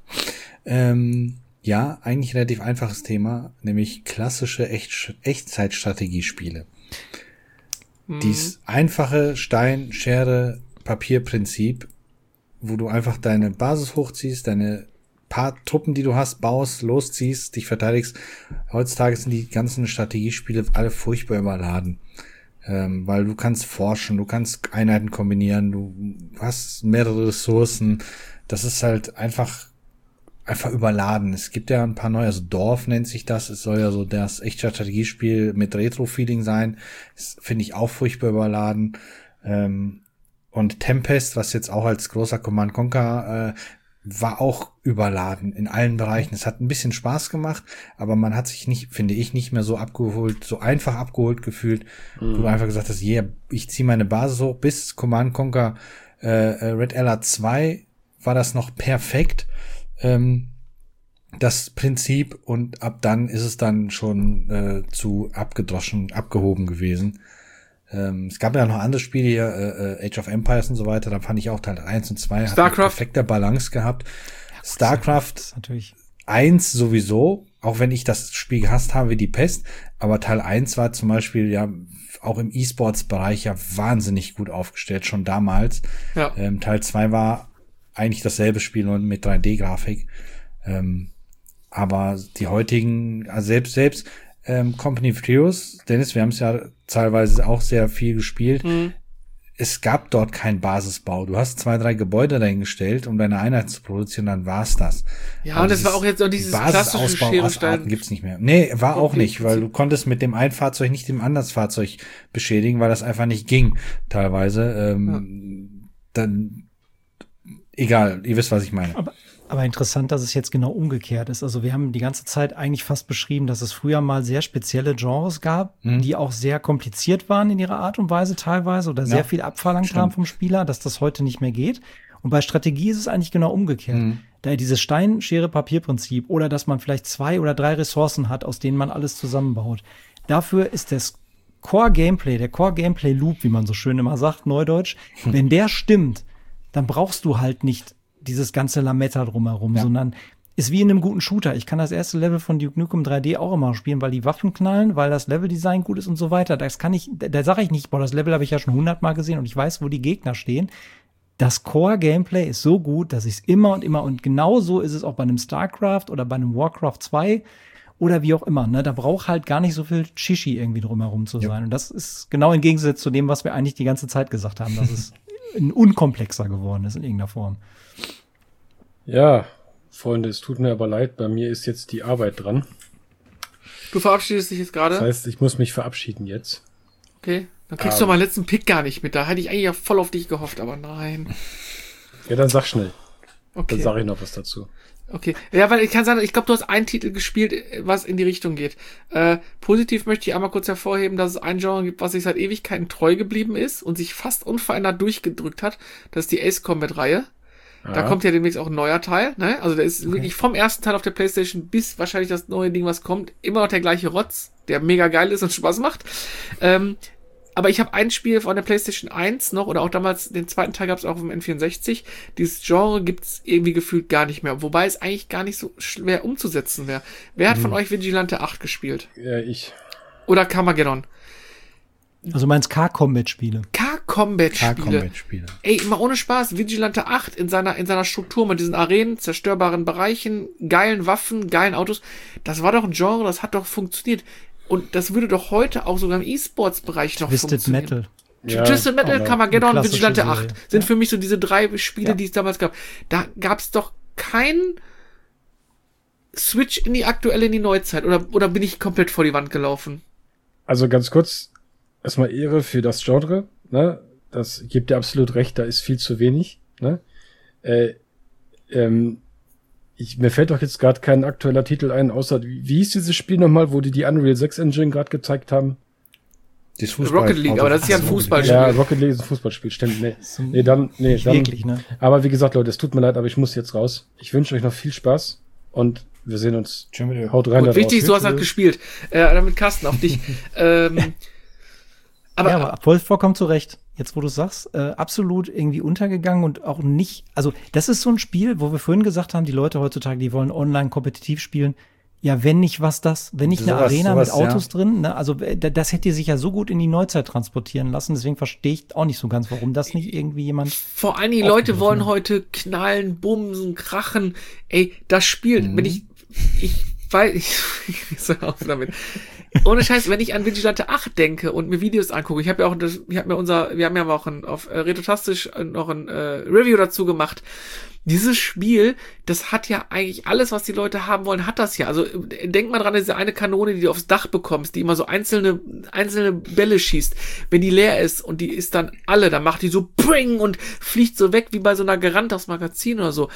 Ähm, ja, eigentlich relativ einfaches Thema, nämlich klassische Echt Echtzeitstrategiespiele. Mhm. Dies einfache Stein, Schere, Papierprinzip, wo du einfach deine Basis hochziehst, deine paar Truppen, die du hast, baust, losziehst, dich verteidigst. Heutzutage sind die ganzen Strategiespiele alle furchtbar überladen. Ähm, weil du kannst forschen, du kannst Einheiten kombinieren, du hast mehrere Ressourcen. Das ist halt einfach einfach überladen. Es gibt ja ein paar neue, also Dorf nennt sich das. Es soll ja so das Echtzeitstrategiespiel mit Retro-Feeling sein. Das finde ich auch furchtbar überladen. Ähm, und Tempest, was jetzt auch als großer Command Conquer äh, war auch überladen in allen Bereichen. Es hat ein bisschen Spaß gemacht, aber man hat sich nicht, finde ich, nicht mehr so abgeholt, so einfach abgeholt gefühlt, mhm. wo du einfach gesagt hast, yeah, ich ziehe meine Basis hoch. Bis Command Conquer äh, Red Alert zwei war das noch perfekt, ähm, das Prinzip, und ab dann ist es dann schon äh, zu abgedroschen, abgehoben gewesen. Ähm, es gab ja noch andere Spiele hier, äh, Age of Empires und so weiter, da fand ich auch Teil eins und zwei hat eine perfekte Balance gehabt. Ja, StarCraft natürlich eins sowieso, auch wenn ich das Spiel gehasst habe wie die Pest, aber Teil eins war zum Beispiel ja auch im E-Sports-Bereich ja wahnsinnig gut aufgestellt, schon damals. Ja. Ähm, Teil zwei war eigentlich dasselbe Spiel, nur mit drei D-Grafik. Ähm, aber die heutigen, also selbst, selbst ähm, Company of Heroes, Dennis, wir haben es ja teilweise auch sehr viel gespielt. Mhm. Es gab dort keinen Basisbau. Du hast zwei, drei Gebäude dahingestellt, um deine Einheit zu produzieren, dann war's das. Ja, aber und das war auch jetzt auch dieses klassische Basisausbauarten gibt's nicht mehr. Nee, war auch nicht, weil du konntest mit dem einen Fahrzeug nicht dem anderen Fahrzeug beschädigen, weil das einfach nicht ging, teilweise. Ähm, ja. Dann, egal, ihr wisst, was ich meine. Aber Aber interessant, dass es jetzt genau umgekehrt ist. Also wir haben die ganze Zeit eigentlich fast beschrieben, dass es früher mal sehr spezielle Genres gab, mhm. die auch sehr kompliziert waren in ihrer Art und Weise teilweise oder ja, sehr viel abverlangt stimmt. haben vom Spieler, dass das heute nicht mehr geht. Und bei Strategie ist es eigentlich genau umgekehrt. Mhm. Da dieses Stein-Schere-Papier-Prinzip oder dass man vielleicht zwei oder drei Ressourcen hat, aus denen man alles zusammenbaut. Dafür ist das Core-Gameplay, der Core-Gameplay-Loop, wie man so schön immer sagt, Neudeutsch, mhm. wenn der stimmt, dann brauchst du halt nicht dieses ganze Lametta drumherum, ja. sondern ist wie in einem guten Shooter. Ich kann das erste Level von Duke Nukem drei D auch immer spielen, weil die Waffen knallen, weil das Leveldesign gut ist und so weiter. Das kann ich, da, da sage ich nicht, boah, das Level habe ich ja schon hundertmal gesehen und ich weiß, wo die Gegner stehen. Das Core-Gameplay ist so gut, dass ich es immer und immer, und genau so ist es auch bei einem StarCraft oder bei einem Warcraft zwei oder wie auch immer. Ne? Da braucht halt gar nicht so viel Shishi irgendwie drumherum zu ja. sein. Und das ist genau im Gegensatz zu dem, was wir eigentlich die ganze Zeit gesagt haben, dass es unkomplexer geworden ist in irgendeiner Form. Ja, Freunde, es tut mir aber leid, bei mir ist jetzt die Arbeit dran. Du verabschiedest dich jetzt gerade? Das heißt, ich muss mich verabschieden jetzt. Okay, dann kriegst um, du meinen letzten Pick gar nicht mit. Da hätte ich eigentlich ja voll auf dich gehofft, aber nein. Ja, dann sag schnell. Okay. Dann sage ich noch was dazu. Okay, ja, weil ich kann sagen, ich glaube, du hast einen Titel gespielt, was in die Richtung geht. Äh, positiv möchte ich einmal kurz hervorheben, dass es ein Genre gibt, was sich seit Ewigkeiten treu geblieben ist und sich fast unverändert durchgedrückt hat. Das ist die Ace Combat-Reihe. Ja. Da kommt ja demnächst auch ein neuer Teil, ne? Also der ist okay. wirklich vom ersten Teil auf der PlayStation bis wahrscheinlich das neue Ding, was kommt, immer noch der gleiche Rotz, der mega geil ist und Spaß macht. Ähm, aber ich habe ein Spiel von der PlayStation eins noch, oder auch damals, den zweiten Teil gab es auch auf dem N vierundsechzig. Dieses Genre gibt's irgendwie gefühlt gar nicht mehr, wobei es eigentlich gar nicht so schwer umzusetzen wäre. Wer hat hm. von euch Vigilante acht gespielt? Ja, ich. Oder Carmageddon? Also meinst K-Combat-Spiele? K-Combat-Spiele. K-Combat-Spiele. Ey, mal ohne Spaß, Vigilante acht in seiner, in seiner Struktur mit diesen Arenen, zerstörbaren Bereichen, geilen Waffen, geilen Autos. Das war doch ein Genre, das hat doch funktioniert. Und das würde doch heute auch sogar im E-Sports-Bereich noch Twisted funktionieren. Metal. Ja, Twisted Metal, Carmageddon, Vigilante acht Serie. sind ja. für mich so diese drei Spiele, ja. die es damals gab. Da gab's doch keinen Switch in die aktuelle, in die Neuzeit. Oder, oder bin ich komplett vor die Wand gelaufen? Also ganz kurz, erstmal Ehre für das Genre, ne? Das gibt dir absolut recht, da ist viel zu wenig, ne? Äh, ähm, ich, mir fällt doch jetzt gerade kein aktueller Titel ein, außer, wie, wie hieß dieses Spiel nochmal, wo die die Unreal sechs Engine gerade gezeigt haben? Das Fußball- Rocket League, aber das ist ja ein Fußballspiel. Ja, Rocket League ist ein Fußballspiel, stimmt. Nee, nee dann, nee, Nicht dann. wirklich, ne? Aber wie gesagt, Leute, es tut mir leid, aber ich muss jetzt raus. Ich wünsche euch noch viel Spaß und wir sehen uns. Haut rein. Gut, wichtig, du hast halt gespielt. Äh, damit Carsten auf dich. ähm, aber, ja, aber voll, vollkommen zu Recht. Jetzt, wo du sagst, äh, absolut irgendwie untergegangen und auch nicht, also das ist so ein Spiel, wo wir vorhin gesagt haben, die Leute heutzutage, die wollen online kompetitiv spielen. Ja, wenn nicht was das, wenn nicht eine sowas, Arena sowas, mit Autos ja. drin, ne, also das hätte sich ja so gut in die Neuzeit transportieren lassen, deswegen verstehe ich auch nicht so ganz, warum das nicht irgendwie jemand. Vor allem die Leute wollen heute knallen, bumsen, krachen. Ey, das Spiel, mhm. wenn ich, ich weiß, ich, ich sag auf damit. Ohne Scheiß, wenn ich an Vigilante acht denke und mir Videos angucke, ich habe ja auch, das, ich habe mir unser, wir haben ja auch ein, auf äh, Retrotastisch noch ein äh, Review dazu gemacht. Dieses Spiel, das hat ja eigentlich alles, was die Leute haben wollen, hat das ja. Also denk mal dran, diese eine Kanone, die du aufs Dach bekommst, die immer so einzelne einzelne Bälle schießt. Wenn die leer ist und die ist dann alle, dann macht die so Pring und fliegt so weg wie bei so einer Garant aufs Magazin oder so.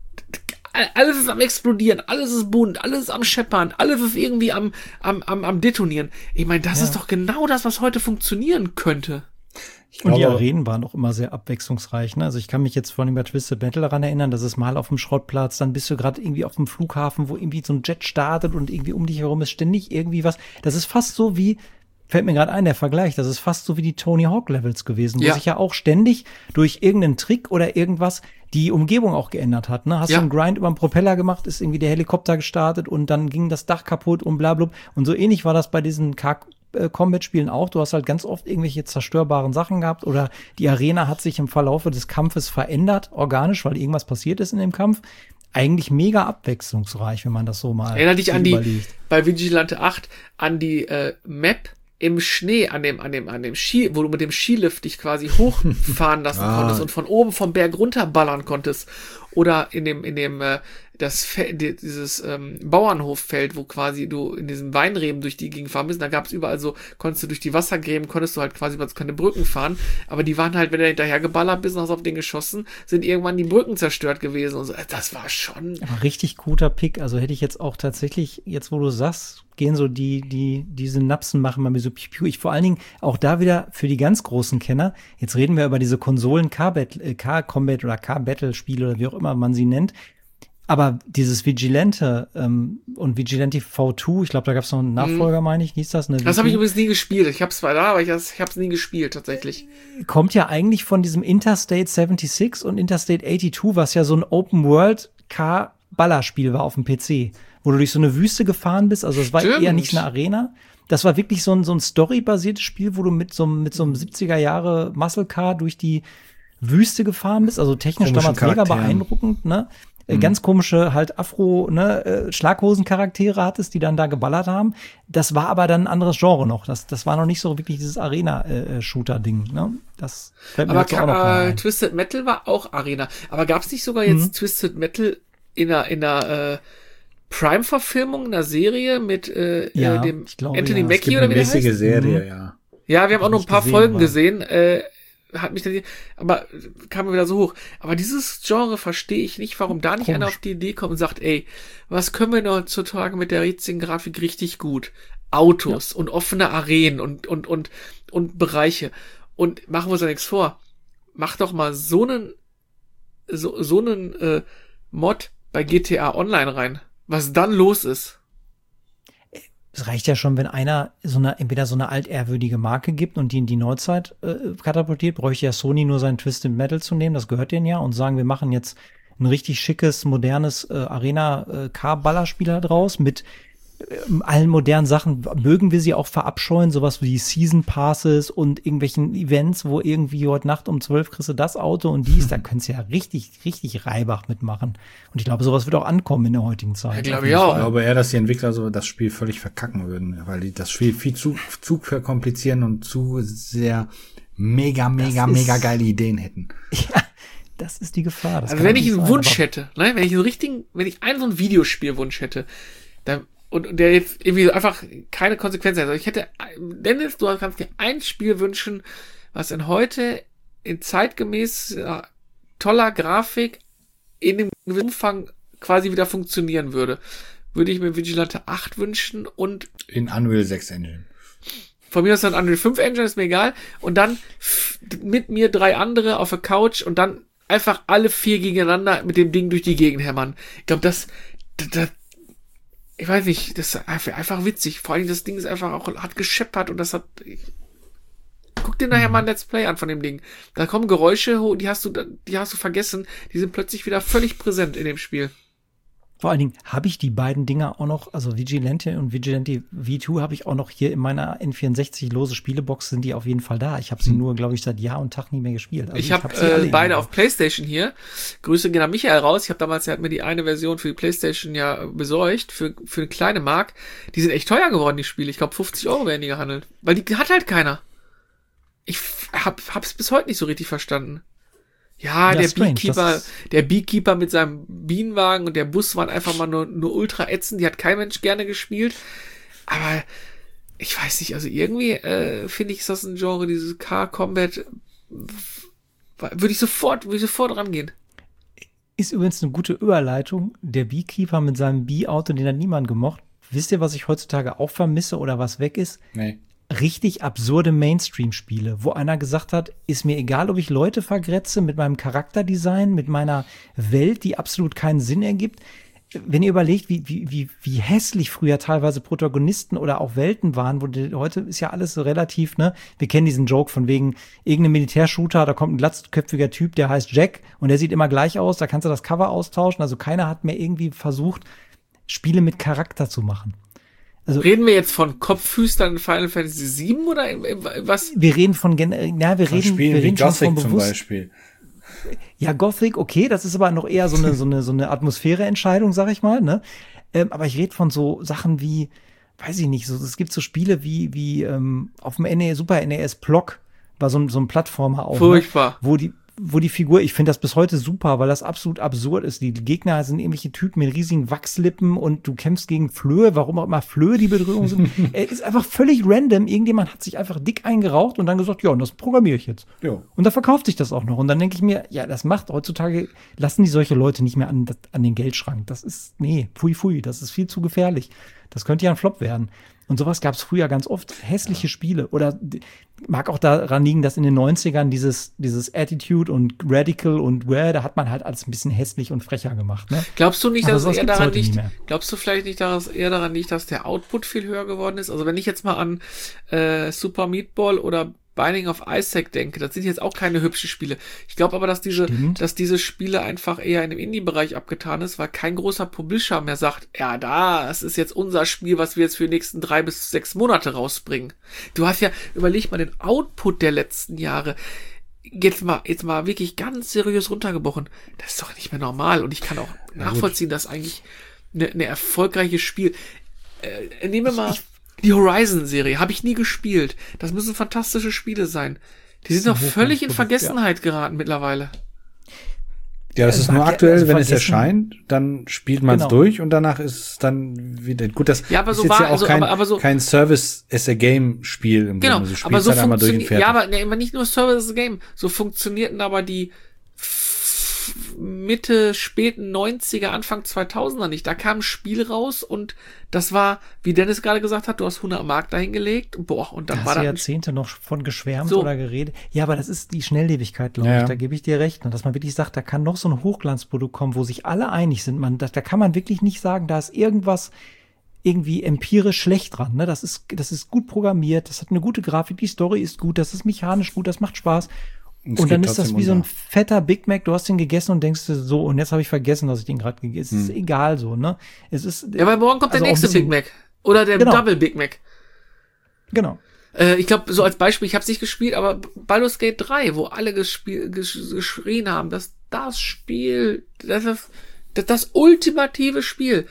Alles ist am explodieren, alles ist bunt, alles ist am scheppern, alles ist irgendwie am am am, am detonieren. Ich meine, das ja. ist doch genau das, was heute funktionieren könnte. Ich und die Arenen waren auch immer sehr abwechslungsreich. Ne? Also ich kann mich jetzt von dem Twisted Metal daran erinnern, dass es mal auf dem Schrottplatz, dann bist du gerade irgendwie auf dem Flughafen, wo irgendwie so ein Jet startet und irgendwie um dich herum ist ständig irgendwie was. Das ist fast so wie, fällt mir gerade ein, der Vergleich, das ist fast so wie die Tony Hawk Levels gewesen, wo ja. sich ja auch ständig durch irgendeinen Trick oder irgendwas die Umgebung auch geändert hat. Ne? Hast ja. du einen Grind über den Propeller gemacht, ist irgendwie der Helikopter gestartet und dann ging das Dach kaputt und bla bla. Und so ähnlich war das bei diesen K Combat-Spielen auch. Du hast halt ganz oft irgendwelche zerstörbaren Sachen gehabt oder die Arena hat sich im Verlaufe des Kampfes verändert, organisch, weil irgendwas passiert ist in dem Kampf. Eigentlich mega abwechslungsreich, wenn man das so mal Erinner dich an die, überlegt. bei Vigilante acht, an die äh, Map im Schnee, an dem, an dem, an dem Ski, wo du mit dem Skilift dich quasi hochfahren lassen Ah. konntest und von oben vom Berg runterballern konntest. Oder in dem, in dem, äh, das Fe die, dieses ähm, Bauernhoffeld, wo quasi du in diesen Weinreben durch die Gegend fahren bist. Da gab es überall so, konntest du durch die Wassergräben, konntest du halt quasi über keine Brücken fahren. Aber die waren halt, wenn du hinterher geballert bist und hast auf den geschossen, sind irgendwann die Brücken zerstört gewesen. Und so. Das war schon. Aber richtig guter Pick. Also hätte ich jetzt auch tatsächlich, jetzt wo du sagst, gehen so die, die, die Synapsen machen bei mir so piu, piu. Ich vor allen Dingen auch da wieder für die ganz großen Kenner. Jetzt reden wir über diese Konsolen Car-Combat oder Car-Battle-Spiele oder wie auch immer man sie nennt. Aber dieses Vigilante ähm, und Vigilante V zwei, ich glaube, da gab es noch einen Nachfolger, meine ich, hieß das? Eine Das habe ich übrigens nie gespielt. Ich habe es zwar da, aber ich, ich habe es nie gespielt, tatsächlich. Kommt ja eigentlich von diesem Interstate sechsundsiebzig und Interstate zweiundachtzig, was ja so ein Open-World-Car-Ballerspiel war auf dem P C, wo du durch so eine Wüste gefahren bist. Also es war Stimmt. eher nicht eine Arena. Das war wirklich so ein, so ein Story-basiertes Spiel, wo du mit so, einem- mit so einem siebziger Jahre Muscle Car durch die Wüste gefahren bist. Also technisch Komischen damals mega Charakteren. beeindruckend, ne? Äh, Ganz komische halt Afro, ne, äh, Schlaghosen-Charaktere hattest, die dann da geballert haben. Das war aber dann ein anderes Genre noch. Das, das war noch nicht so wirklich dieses Arena-Shooter-Ding, ne? Das fällt mir Aber jetzt auch noch mal äh, ein. Twisted Metal war auch Arena. Aber gab es nicht sogar jetzt Twisted Metal in einer, in einer äh, Prime-Verfilmung, einer Serie mit äh, Ja, äh, dem ich glaube, Anthony ja. Es Mackie gibt oder eine wie der riesige heißt? Serie, Mhm. ja. Ja, wir haben auch noch ein nicht paar gesehen, Folgen aber- gesehen. Äh, hat mich dann, aber kam mir wieder so hoch. Aber dieses Genre verstehe ich nicht, warum da nicht Komisch. einer auf die Idee kommt und sagt, ey, was können wir denn heutzutage mit der jetzigen Grafik richtig gut? Autos und offene Arenen und, und, und, und Bereiche. Und machen wir uns da nichts vor. Mach doch mal so einen, so, so einen äh, Mod bei G T A Online rein. Was dann los ist. Es reicht ja schon, wenn einer so eine, entweder so eine altehrwürdige Marke gibt und die in die Neuzeit äh, katapultiert, bräuchte ja Sony nur sein Twisted Metal zu nehmen, das gehört denen ja, und sagen, wir machen jetzt ein richtig schickes, modernes äh, Arena-Car-Ballerspiel da draus mit äh, allen modernen Sachen. Mögen wir sie auch verabscheuen, sowas wie Season Passes und irgendwelchen Events, wo irgendwie heute Nacht um zwölf kriegst du das Auto und dies, da können sie ja richtig, richtig Reibach mitmachen. Und ich glaube, sowas wird auch ankommen in der heutigen Zeit. Ja, glaube Auf ich jeden auch. Fall. Ich glaube eher, dass die Entwickler so das Spiel völlig verkacken würden, weil die das Spiel viel zu, zu verkomplizieren und zu sehr mega, mega, Das ist- mega geile Ideen hätten. Ja, das ist die Gefahr. Das Also kann wenn ich natürlich einen sein, Wunsch aber- hätte, ne, wenn ich einen richtigen, wenn ich einen so einen Videospielwunsch hätte, dann, und, und der jetzt irgendwie einfach keine Konsequenzen hat. Also ich hätte, Dennis, du kannst dir ein Spiel wünschen, was in heute in zeitgemäß äh, toller Grafik in dem gewissen Umfang quasi wieder funktionieren würde. Würde ich mir Vigilante acht wünschen und In Unreal sechs Engine. von mir aus dann Unreal fünf Engine, ist mir egal. Und dann f- mit mir drei andere auf der Couch und dann einfach alle vier gegeneinander mit dem Ding durch die Gegend hämmern. Ich glaube, das, das, das, ich weiß nicht, das ist einfach, einfach witzig. Vor allem das Ding ist einfach auch, hat gescheppert und das hat, ich, guck dir nachher mal ein Let's Play an von dem Ding. Da kommen Geräusche hoch, die hast du, die hast du vergessen, die sind plötzlich wieder völlig präsent in dem Spiel. Vor allen Dingen habe ich die beiden Dinger auch noch, also Vigilante und Vigilante V zwei habe ich auch noch hier in meiner N vierundsechzig lose Spielebox, sind die auf jeden Fall da. Ich habe sie nur, glaube ich, seit Jahr und Tag nie mehr gespielt. Also ich habe sie alle äh, in beide der- auf PlayStation hier. Grüße gehen an Michael raus. Ich habe damals, er hat mir die eine Version für die PlayStation ja besorgt, für, für eine kleine Mark. Die sind echt teuer geworden, die Spiele. Ich glaube, fünfzig Euro werden die gehandelt. Weil die hat halt keiner. Ich f- hab, hab's bis heute nicht so richtig verstanden. Ja, Ja, der strange, Beekeeper, das ist- der Beekeeper mit seinem Bienenwagen und der Bus waren einfach mal nur, nur ultra ätzend. Die hat kein Mensch gerne gespielt. Aber ich weiß nicht, also irgendwie äh, finde ich, ist das ein Genre, dieses Car Combat, würde ich sofort, würde ich sofort rangehen. Ist übrigens eine gute Überleitung. Der Beekeeper mit seinem Bee-Auto, den hat niemand gemocht. Wisst ihr, was ich heutzutage auch vermisse oder was weg ist? Nee. Richtig absurde Mainstream-Spiele, wo einer gesagt hat, ist mir egal, ob ich Leute vergrätze mit meinem Charakterdesign, mit meiner Welt, die absolut keinen Sinn ergibt. Wenn ihr überlegt, wie, wie, wie, wie hässlich früher teilweise Protagonisten oder auch Welten waren, wo die, heute ist ja alles so relativ, ne? Wir kennen diesen Joke von wegen irgendeinem Militärshooter, da kommt ein glatzköpfiger Typ, der heißt Jack und der sieht immer gleich aus, da kannst du das Cover austauschen. Also keiner hat mehr irgendwie versucht, Spiele mit Charakter zu machen. Also, reden wir jetzt von Kopfhüstern in Final Fantasy sieben oder was? Wir reden von, gen ja, wir Von reden, Spielen wir wie reden schon Gothic von zum bewusst. Beispiel. Ja, Gothic, okay, das ist aber noch eher so eine, so eine, so eine Atmosphäreentscheidung, sag ich mal, ne? Ähm, aber ich rede von so Sachen wie, weiß ich nicht, so, es gibt so Spiele wie, wie, ähm, auf dem N E S, Super N E S Block, war so ein, so ein Plattformer auch. Furchtbar. Ne? Wo die, wo die Figur, ich finde das bis heute super, weil das absolut absurd ist. Die Gegner sind irgendwelche Typen mit riesigen Wachslippen und du kämpfst gegen Flöhe, warum auch immer Flöhe die Bedrohung sind. Es ist einfach völlig random. Irgendjemand hat sich einfach dick eingeraucht und dann gesagt, ja, und das programmiere ich jetzt. Jo. Und da verkauft sich das auch noch. Und dann denke ich mir, ja, das macht heutzutage, lassen die solche Leute nicht mehr an, an den Geldschrank. Das ist, nee, pfui, pfui, das ist viel zu gefährlich. Das könnte ja ein Flop werden. Und sowas gab es früher ganz oft. Hässliche ja. Spiele. Oder mag auch daran liegen, dass in den neunzigern dieses, dieses Attitude und Radical und Where, da hat man halt alles ein bisschen hässlich und frecher gemacht. Ne? Glaubst du nicht, dass es eher daran liegt, nicht glaubst du vielleicht nicht, dass es eher daran liegt, dass der Output viel höher geworden ist? Also wenn ich jetzt mal an äh, Super Meat Ball oder Binding of Isaac denke, das sind jetzt auch keine hübschen Spiele. Ich glaube aber, dass diese, Stimmt. dass diese Spiele einfach eher in dem Indie-Bereich abgetan ist, weil kein großer Publisher mehr sagt, ja, das ist jetzt unser Spiel, was wir jetzt für die nächsten drei bis sechs Monate rausbringen. Du hast ja, überleg mal den Output der letzten Jahre. Jetzt mal, jetzt mal wirklich ganz seriös runtergebrochen. Das ist doch nicht mehr normal und ich kann auch ja, nachvollziehen, dass eigentlich eine, eine erfolgreiche Spiel, äh, nehmen wir mal, ich, die Horizon-Serie habe ich nie gespielt. Das müssen fantastische Spiele sein. Die sind doch völlig in Vergessenheit ja. geraten mittlerweile. Ja, das ist nur aktuell, also wenn es erscheint, dann spielt man es genau. durch und danach ist es dann wieder gut. Das ja, aber ist so jetzt war, ja auch also, kein, aber, aber so, kein Service-as-a-Game-Spiel im genau, Grunde. Du aber so halt einmal durch und fertig. Ja, aber, nee, aber nicht nur Service-as-a-Game. So funktionierten aber die Mitte, späten neunziger, Anfang zweitausender nicht. Da kam ein Spiel raus und das war, wie Dennis gerade gesagt hat, du hast hundert Mark dahingelegt. Boah, und dann da war hast du das Jahrzehnte noch von geschwärmt so. oder geredet. Ja, aber das ist die Schnelllebigkeit, glaube ja, ich. ja. Da gebe ich dir recht. Und dass man wirklich sagt, da kann noch so ein Hochglanzprodukt kommen, wo sich alle einig sind. Man, da, da kann man wirklich nicht sagen, da ist irgendwas irgendwie empirisch schlecht dran. Ne? Das ist, das ist gut programmiert, das hat eine gute Grafik, die Story ist gut, das ist mechanisch gut, das macht Spaß. Und, und dann ist das wie so ein fetter Big Mac, du hast den gegessen und denkst dir so, und jetzt habe ich vergessen, dass ich den gerade gegessen habe. Es ist hm. egal so, ne? Es ist, ja, weil morgen kommt also der nächste Big Mac. Oder der genau. Double Big Mac. Genau. Äh, ich glaube, so als Beispiel, ich habe es nicht gespielt, aber Baldur's Gate drei, wo alle gespiel, gesch geschrien haben, dass das Spiel, das ist das, das ultimative Spiel.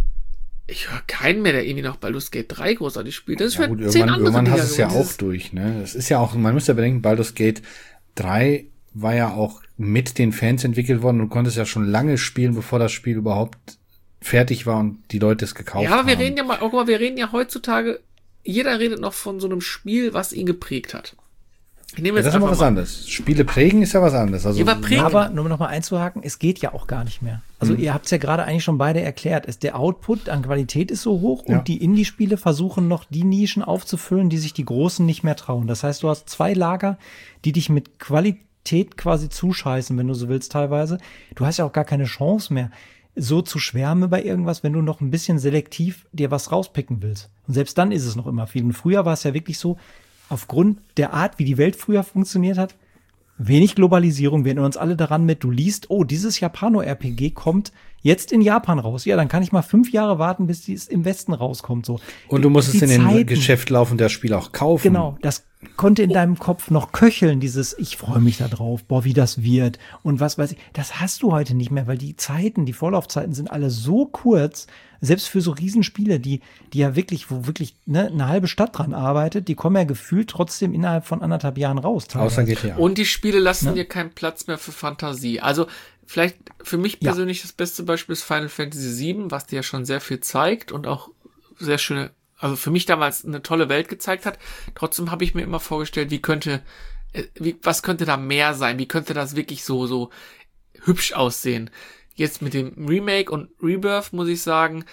Ich höre keinen mehr, der irgendwie noch Baldur's Gate drei großartig spielt. Das ist ja, schon gut, zehn irgendwann, andere irgendwann hast du es ja geworden. auch durch, ne? Es ist ja auch, man muss ja bedenken, Baldur's Gate drei war ja auch mit den Fans entwickelt worden. Du konntest ja schon lange spielen, bevor das Spiel überhaupt fertig war und die Leute es gekauft haben. Ja, aber wir haben. reden ja mal, auch mal, wir reden ja heutzutage, jeder redet noch von so einem Spiel, was ihn geprägt hat. Ich nehme jetzt ja, das ist aber was mal. anderes. Spiele prägen ist ja was anderes. Also, ja, aber, prägen, aber nur noch mal einzuhaken, es geht ja auch gar nicht mehr. Also mhm. ihr habt es ja gerade eigentlich schon beide erklärt. Es, der Output an Qualität ist so hoch ja. und die Indie-Spiele versuchen noch die Nischen aufzufüllen, die sich die Großen nicht mehr trauen. Das heißt, du hast zwei Lager, die dich mit Qualität quasi zuscheißen, wenn du so willst teilweise. Du hast ja auch gar keine Chance mehr, so zu schwärmen bei irgendwas, wenn du noch ein bisschen selektiv dir was rauspicken willst. Und selbst dann ist es noch immer viel. Und früher war es ja wirklich so, aufgrund der Art, wie die Welt früher funktioniert hat, wenig Globalisierung, wir erinnern uns alle daran mit, du liest, oh, dieses Japano-R P G kommt jetzt in Japan raus. Ja, dann kann ich mal fünf Jahre warten, bis es im Westen rauskommt. So. Und du musst die es in Zeiten, den Geschäft laufen, das Spiel auch kaufen. Genau, das konnte in deinem Kopf noch köcheln, dieses, ich freue mich da drauf, boah, wie das wird und was weiß ich. Das hast du heute nicht mehr, weil die Zeiten, die Vorlaufzeiten sind alle so kurz, selbst für so Riesenspiele, die, die ja wirklich, wo wirklich ne, eine halbe Stadt dran arbeitet, die kommen ja gefühlt trotzdem innerhalb von anderthalb Jahren raus. Außer G T A. Und die Spiele lassen ne? dir keinen Platz mehr für Fantasie. Also vielleicht für mich persönlich ja. das beste Beispiel ist Final Fantasy sieben, was dir ja schon sehr viel zeigt und auch sehr schöne, also für mich damals eine tolle Welt gezeigt hat. Trotzdem habe ich mir immer vorgestellt, wie könnte, wie, was könnte da mehr sein? Wie könnte das wirklich so, so hübsch aussehen? Jetzt mit dem Remake und Rebirth muss ich sagen,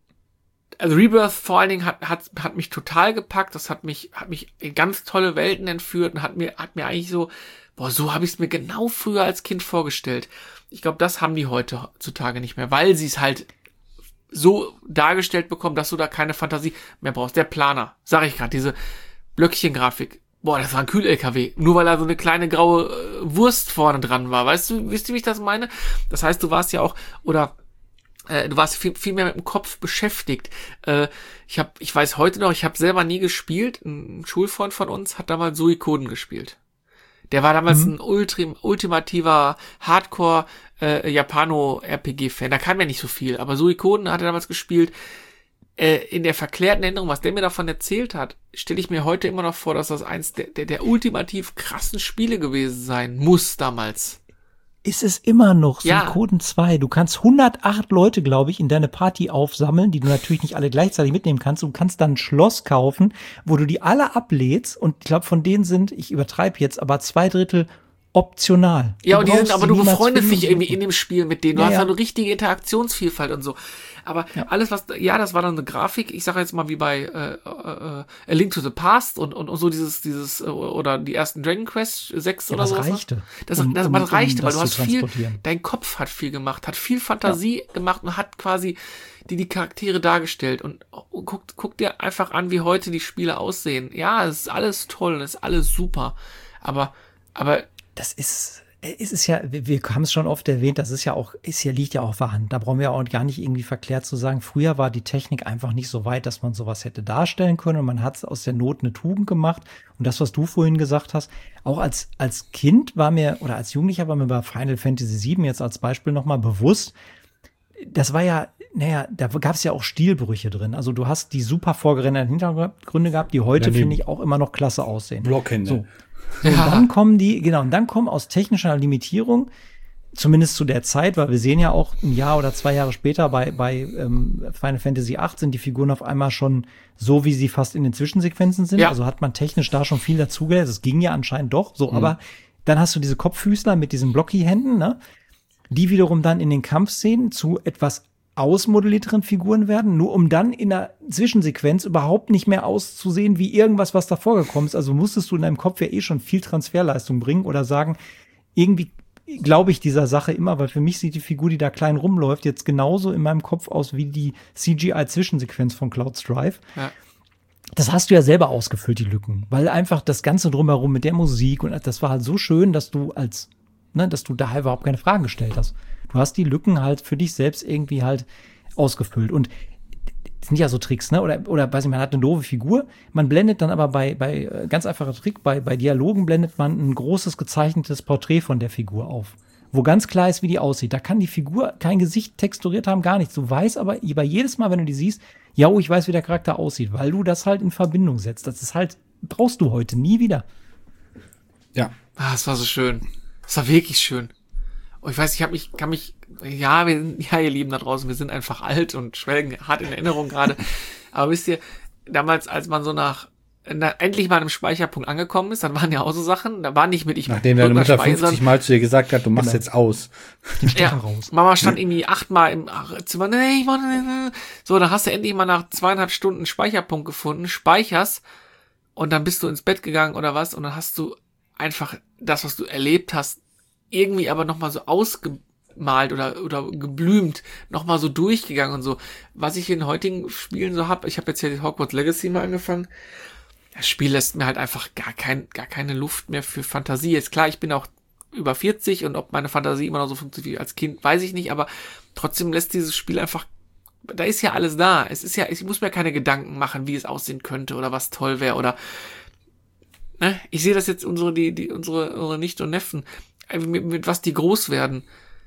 also Rebirth vor allen Dingen hat, hat, hat mich total gepackt. Das hat mich, hat mich in ganz tolle Welten entführt und hat mir, hat mir eigentlich so, boah, so habe ich es mir genau früher als Kind vorgestellt. Ich glaube, das haben die heutzutage nicht mehr, weil sie es halt so dargestellt bekommen, dass du da keine Fantasie mehr brauchst. Der Planer, sag ich gerade, diese Blöckchengrafik. Boah, das war ein Kühl-L K W. Nur weil da so eine kleine graue äh, Wurst vorne dran war. Weißt du, wisst ihr, wie ich das meine? Das heißt, du warst ja auch, oder äh, du warst viel, viel mehr mit dem Kopf beschäftigt. Äh, ich habe, ich weiß heute noch, ich habe selber nie gespielt. Ein Schulfreund von uns hat damals Suikoden gespielt. Der war damals mhm. ein ultim, ultimativer Hardcore äh, Japano-R P G-Fan. Da kam ja nicht so viel, aber Suikoden hat er damals gespielt. Äh, in der verklärten Erinnerung, was der mir davon erzählt hat, stelle ich mir heute immer noch vor, dass das eins der, der, der ultimativ krassen Spiele gewesen sein muss damals. Ist es immer noch Ja. Suikoden zwei. Du kannst hundertacht Leute, glaube ich, in deine Party aufsammeln, die du natürlich nicht alle gleichzeitig mitnehmen kannst. Du kannst dann ein Schloss kaufen, wo du die alle ablädst. Und ich glaube, von denen sind, ich übertreibe jetzt, aber zwei Drittel optional. Ja, Du und die brauchst sind, aber sie du niemals befreundest finden. dich irgendwie in dem Spiel mit denen. Du Ja, hast ja. eine richtige Interaktionsvielfalt und so. Aber alles, was, ja, das war dann eine Grafik, ich sage jetzt mal wie bei äh, äh, A Link to the Past und, und, und so dieses, dieses, äh, oder die ersten Dragon Quest sechs Ja, oder das so. reichte, Das, um- das, um- das reichte, um weil das du zu hast viel, transportieren. dein Kopf hat viel gemacht, hat viel Fantasie gemacht und hat quasi die, die Charaktere dargestellt. Und, und guck, guck dir einfach an, wie heute die Spiele aussehen. Ja, es ist alles toll, es ist alles super. Aber, aber Das ist, es ist ja, wir wir haben es schon oft erwähnt, das ist ja auch, ist ja, liegt ja auch auf der Hand. Da brauchen wir ja auch gar nicht irgendwie verklärt zu sagen, früher war die Technik einfach nicht so weit, dass man sowas hätte darstellen können und man hat es aus der Not eine Tugend gemacht. Und das, was du vorhin gesagt hast, auch als, als Kind war mir, oder als Jugendlicher war mir bei Final Fantasy sieben jetzt als Beispiel nochmal bewusst, das war ja, naja, da gab es ja auch Stilbrüche drin. Also du hast die super vorgerenderten Hintergründe gehabt, die heute, Ja, die finde ich, auch immer noch klasse aussehen. Blockhände. So. So, und dann kommen die, genau, und dann kommen aus technischer Limitierung, zumindest zu der Zeit, weil wir sehen ja auch ein Jahr oder zwei Jahre später bei, bei ähm, Final Fantasy acht sind die Figuren auf einmal schon so, wie sie fast in den Zwischensequenzen sind. Ja. Also hat man technisch da schon viel dazugelernt. Das ging ja anscheinend doch so, aber dann hast du diese Kopffüßler mit diesen Blocky-Händen, ne? Die wiederum dann in den Kampfszenen zu etwas ausmodellierteren Figuren werden, nur um dann in der Zwischensequenz überhaupt nicht mehr auszusehen wie irgendwas, was davor gekommen ist. Also musstest du in deinem Kopf ja eh schon viel Transferleistung bringen oder sagen, irgendwie glaube ich dieser Sache immer, weil für mich sieht die Figur, die da klein rumläuft, jetzt genauso in meinem Kopf aus wie die C G I-Zwischensequenz von Cloud Strife. ja. Das hast du ja selber ausgefüllt, die Lücken, weil einfach das Ganze drumherum mit der Musik und das war halt so schön, dass du als, ne, dass du da überhaupt keine Fragen gestellt hast. Du hast die Lücken halt für dich selbst irgendwie halt ausgefüllt und das sind ja so Tricks, ne? Oder, oder weiß ich, man hat eine doofe Figur, man blendet dann aber bei, bei, äh, ganz einfacher Trick, bei, bei Dialogen blendet man ein großes gezeichnetes Porträt von der Figur auf, wo ganz klar ist, wie die aussieht. Da kann die Figur kein Gesicht texturiert haben, gar nichts. Du weißt aber bei jedes Mal, wenn du die siehst, ja, oh, ich weiß, wie der Charakter aussieht, weil du das halt in Verbindung setzt. Das ist halt, brauchst du heute nie wieder. Ja. Ah, es war so schön. Es war wirklich schön. Und ich weiß, ich habe mich, kann mich, ja, wir sind, ja, ihr Lieben da draußen, wir sind einfach alt und schwelgen hart in Erinnerung gerade. Aber wisst ihr, damals, als man so nach, na, endlich mal an einem Speicherpunkt angekommen ist, dann waren ja auch so Sachen, da war nicht mit ich Nachdem deine drück mal Mutter speichern. fünfzig Mal zu dir gesagt hat, du machst Genau. jetzt aus. Den Stecker Ja, raus. Mama stand irgendwie achtmal im ach, Zimmer, nee, ich wollte nicht. So, dann hast du endlich mal nach zweieinhalb Stunden einen Speicherpunkt gefunden, speicherst und dann bist du ins Bett gegangen oder was und dann hast du einfach das, was du erlebt hast, irgendwie aber nochmal so ausgemalt oder oder geblümt, nochmal so durchgegangen und so. Was ich in heutigen Spielen so hab, ich habe jetzt ja die Hogwarts Legacy mal angefangen. Das Spiel lässt mir halt einfach gar kein gar keine Luft mehr für Fantasie. Jetzt klar, ich bin auch über vierzig und ob meine Fantasie immer noch so funktioniert wie als Kind, weiß ich nicht, aber trotzdem lässt dieses Spiel einfach, da ist ja alles da. Es ist ja, ich muss mir keine Gedanken machen, wie es aussehen könnte oder was toll wäre oder, ne, ich sehe das jetzt unsere, die, die, unsere, unsere Nichte und Neffen, mit, mit was die groß werden.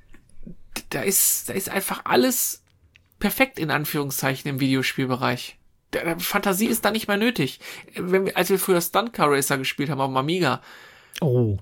Da ist, da ist einfach alles perfekt in Anführungszeichen im Videospielbereich. Der, der Fantasie ist da nicht mehr nötig. Wenn wir, als wir früher Stunt Car Racer gespielt haben auf dem Amiga, Oh,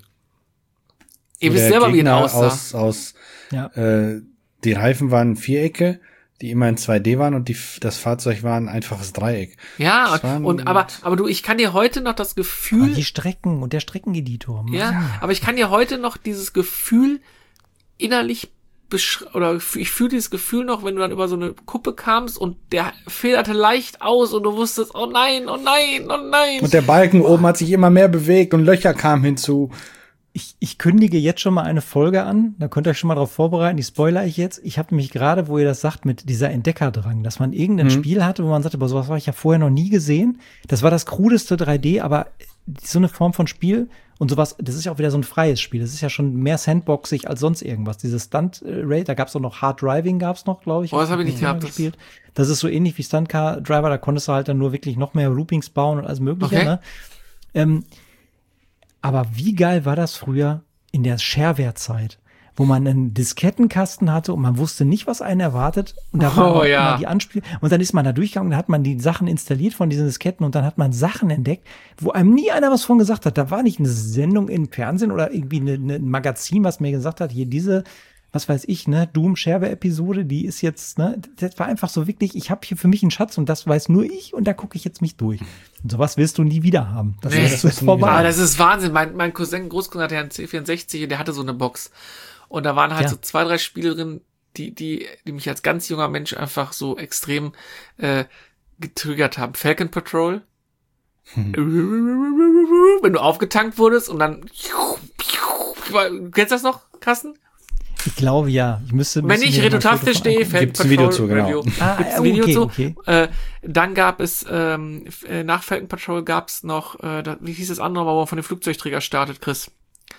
ihr Wo wisst der selber, wie es Gegner aussah. aus, aus ja. äh, die Reifen waren Vierecke, die immer in zwei D waren und die, das Fahrzeug war ein einfaches Dreieck. Ja, Das waren- und aber aber du, ich kann dir heute noch das Aber Gefühl, die Strecken und der Streckeneditor. Mann. ja, aber ich kann dir heute noch dieses Gefühl innerlich besch- oder ich fühle dieses Gefühl noch, wenn du dann über so eine Kuppe kamst und der federte leicht aus und du wusstest, oh nein, oh nein, oh nein. Und der Balken oben hat sich immer mehr bewegt und Löcher kamen hinzu. Ich, ich kündige jetzt schon mal eine Folge an, da könnt ihr euch schon mal drauf vorbereiten, die spoilere ich jetzt. Ich habe nämlich gerade, wo ihr das sagt, mit dieser Entdeckerdrang, dass man irgendein Mhm. Spiel hatte, wo man sagte, aber sowas habe ich ja vorher noch nie gesehen. Das war das krudeste drei D, aber so eine Form von Spiel und sowas. Das ist ja auch wieder so ein freies Spiel. Das ist ja schon mehr sandboxig als sonst irgendwas. Dieses Stunt Raid, da gab's auch noch Hard Driving, gab's noch, glaube ich. Oh, das habe ich nicht gehabt. Gespielt. Das ist so ähnlich wie Stunt Car Driver. Da konntest du halt dann nur wirklich noch mehr Loopings bauen und alles Mögliche. Okay. Ne? Ähm, aber wie geil war das früher in der Shareware-Zeit, wo man einen Diskettenkasten hatte und man wusste nicht, was einen erwartet. Und da war Oh, auch ja. immer die Anspiel und dann ist man da durchgegangen und dann hat man die Sachen installiert von diesen Disketten und dann hat man Sachen entdeckt, wo einem nie einer was von gesagt hat. Da war nicht eine Sendung im Fernsehen oder irgendwie eine, eine, ein Magazin, was mir gesagt hat, hier diese, was weiß ich, ne, Doom Shareware-Episode, die ist jetzt, ne, das war einfach so wirklich, ich habe hier für mich einen Schatz und das weiß nur ich und da gucke ich jetzt mich durch. Und sowas willst du nie wieder haben. Das Nee, ist, das das ist vorbei. Aber das ist Wahnsinn. Mein, mein Cousin, Großcousin hatte ja einen C vierundsechzig und der hatte so eine Box. Und da waren halt Ja. so zwei, drei Spiele drin, die, die, die mich als ganz junger Mensch einfach so extrem äh, getriggert haben. Falcon Patrol. Hm. Wenn du aufgetankt wurdest und dann kennst du das noch, Carsten? Ich glaube ja. Ich müsste, Wenn müsste ich mir mal ein Foto Retro-Tastisch von stehe, angucken. Falcon Gibt's ein Video Patrol zu, genau. Review. Ah, Gibt's ein oh, Video okay, zu. okay. Äh, dann gab es, ähm, f- äh, nach Falcon Patrol gab's noch, äh, da, wie hieß das andere, wo man von den Flugzeugträger startet, Chris?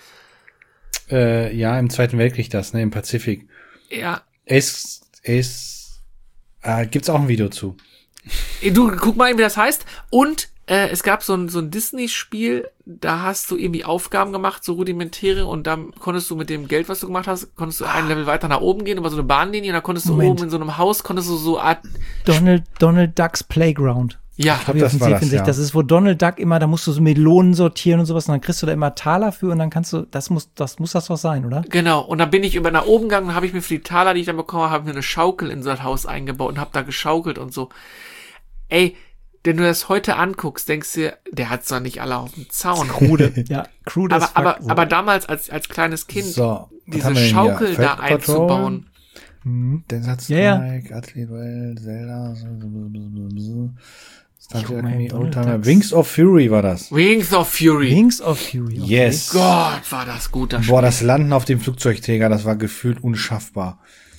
Äh, ja, im Zweiten Weltkrieg das, ne, im Pazifik. Ja, Ace, Ace, äh, gibt's auch ein Video zu. du, guck mal, wie das heißt. Und äh, es gab so ein, so ein Disney-Spiel, da hast du irgendwie Aufgaben gemacht, so rudimentäre, und dann konntest du mit dem Geld, was du gemacht hast, konntest du ein Level weiter nach oben gehen, über so eine Bahnlinie, und dann konntest du Moment. oben in so einem Haus, konntest du so Art, Donald, Donald Ducks Playground. ja, glaub, Hab ich auf das dem war C das, vierundsechzig. ja. Das ist, wo Donald Duck immer, da musst du so Melonen sortieren und sowas, und dann kriegst du da immer Taler für und dann kannst du, das muss, das muss das doch sein, oder? genau. Und dann bin ich über nach oben gegangen und habe ich mir für die Taler, die ich dann bekommen habe, habe mir eine Schaukel in so das Haus eingebaut und habe da geschaukelt und so. Ey, wenn du das heute anguckst, denkst du dir, der hat zwar nicht alle auf dem Zaun. Krude. Ja, Krude aber, ist aber, fuck, so. aber damals als, als kleines Kind, So, was diese haben wir denn hier? Schaukel da Falcon Patrol, einzubauen. Mhm. Desert Ja, ja. Strike, Athlete Duell, Zelda, Star guck Trek, mal, Donald Oldtimer, Ducks. Wings of Fury war das. Wings of Fury. Wings of Fury. Okay. Yes. Gott, war das gut, das Boah, das Landen auf dem Flugzeugträger, das war gefühlt unschaffbar.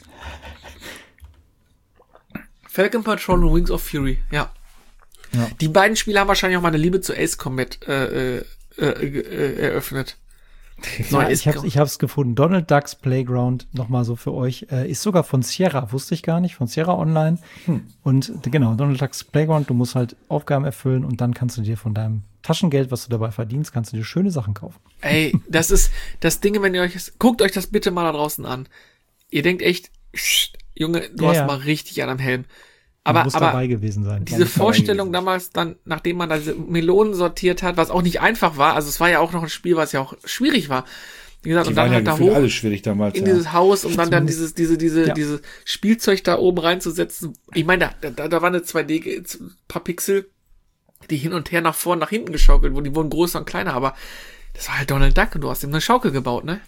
Falcon Patrol und Wings of Fury, ja. Ja. Die beiden Spiele haben wahrscheinlich auch meine Liebe zu Ace Combat äh, äh, äh, äh, eröffnet. Ja, Ace ich hab's, ich hab's gefunden. Donald Ducks Playground, nochmal so für euch, äh, ist sogar von Sierra, wusste ich gar nicht, von Sierra Online. Hm. Und äh, genau, Donald Ducks Playground, du musst halt Aufgaben erfüllen und dann kannst du dir von deinem Taschengeld, was du dabei verdienst, kannst du dir schöne Sachen kaufen. Ey, das ist das Ding, wenn ihr euch das, guckt euch das bitte mal da draußen an. Ihr denkt echt, pssst, Junge, du Ja, hast ja. mal richtig an am Helm. Man Aber, muss aber dabei gewesen sein. diese muss dabei Vorstellung gewesen damals dann, nachdem man da diese Melonen sortiert hat, was auch nicht einfach war, also es war ja auch noch ein Spiel, was ja auch schwierig war. Wie gesagt, Die und dann waren ja halt da gefühlt hoch alles schwierig damals. in Ja. dieses Haus, um dann dann dieses, diese, diese, Ja. dieses Spielzeug da oben reinzusetzen. Ich meine, da, da, da war eine zwei D, ge- paar Pixel, die hin und her nach vorn, nach hinten geschaukelt wurden, die wurden größer und kleiner, aber das war halt Donald Duck und du hast ihm eine Schaukel gebaut, ne?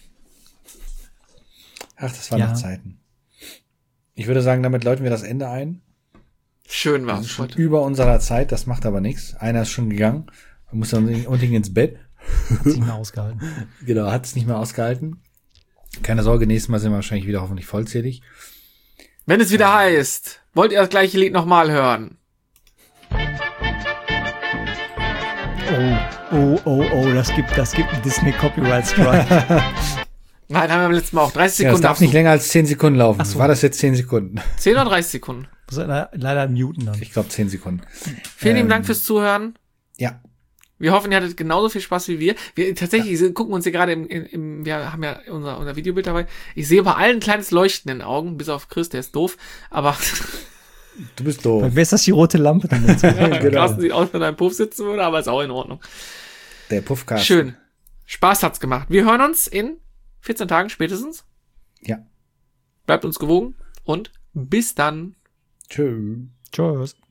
Ach, das waren Ja. noch Zeiten. Ich würde sagen, damit läuten wir das Ende ein. Schön Wir war sind es schon heute. über unserer Zeit, das macht aber nichts. Einer ist schon gegangen, muss dann unbedingt ins Bett. Hat sich mehr ausgehalten. Genau, hat es nicht mehr ausgehalten. Keine Sorge, nächstes Mal sind wir wahrscheinlich wieder hoffentlich vollzählig. Wenn es wieder heißt, wollt ihr das gleiche Lied nochmal hören? Oh, oh, oh, oh, das gibt, das gibt einen Disney Copyright Strike. Nein, haben wir beim letzten Mal auch. dreißig Ja, das Sekunden. darf nicht länger als zehn Sekunden laufen. so. War das jetzt zehn Sekunden? zehn oder dreißig Sekunden. Muss er leider muten dann. Ich glaube zehn Sekunden. Vielen lieben Ähm, Dank fürs Zuhören. Ja. Wir hoffen, ihr hattet genauso viel Spaß wie wir. Wir tatsächlich ja. gucken uns hier gerade im, im, im, wir haben ja unser, unser Videobild dabei. Ich sehe bei allen ein kleines Leuchten in den Augen, bis auf Chris, der ist doof. Aber Du bist doof. Wer ist das, die rote Lampe? Dann jetzt? genau. Carsten sieht aus, wenn er im Puff sitzen würde, aber ist auch in Ordnung. Der Puffcast. Schön. Spaß hat's gemacht. Wir hören uns in vierzehn Tagen spätestens. Ja. Bleibt uns gewogen und bis dann. Tschö. Tschüss.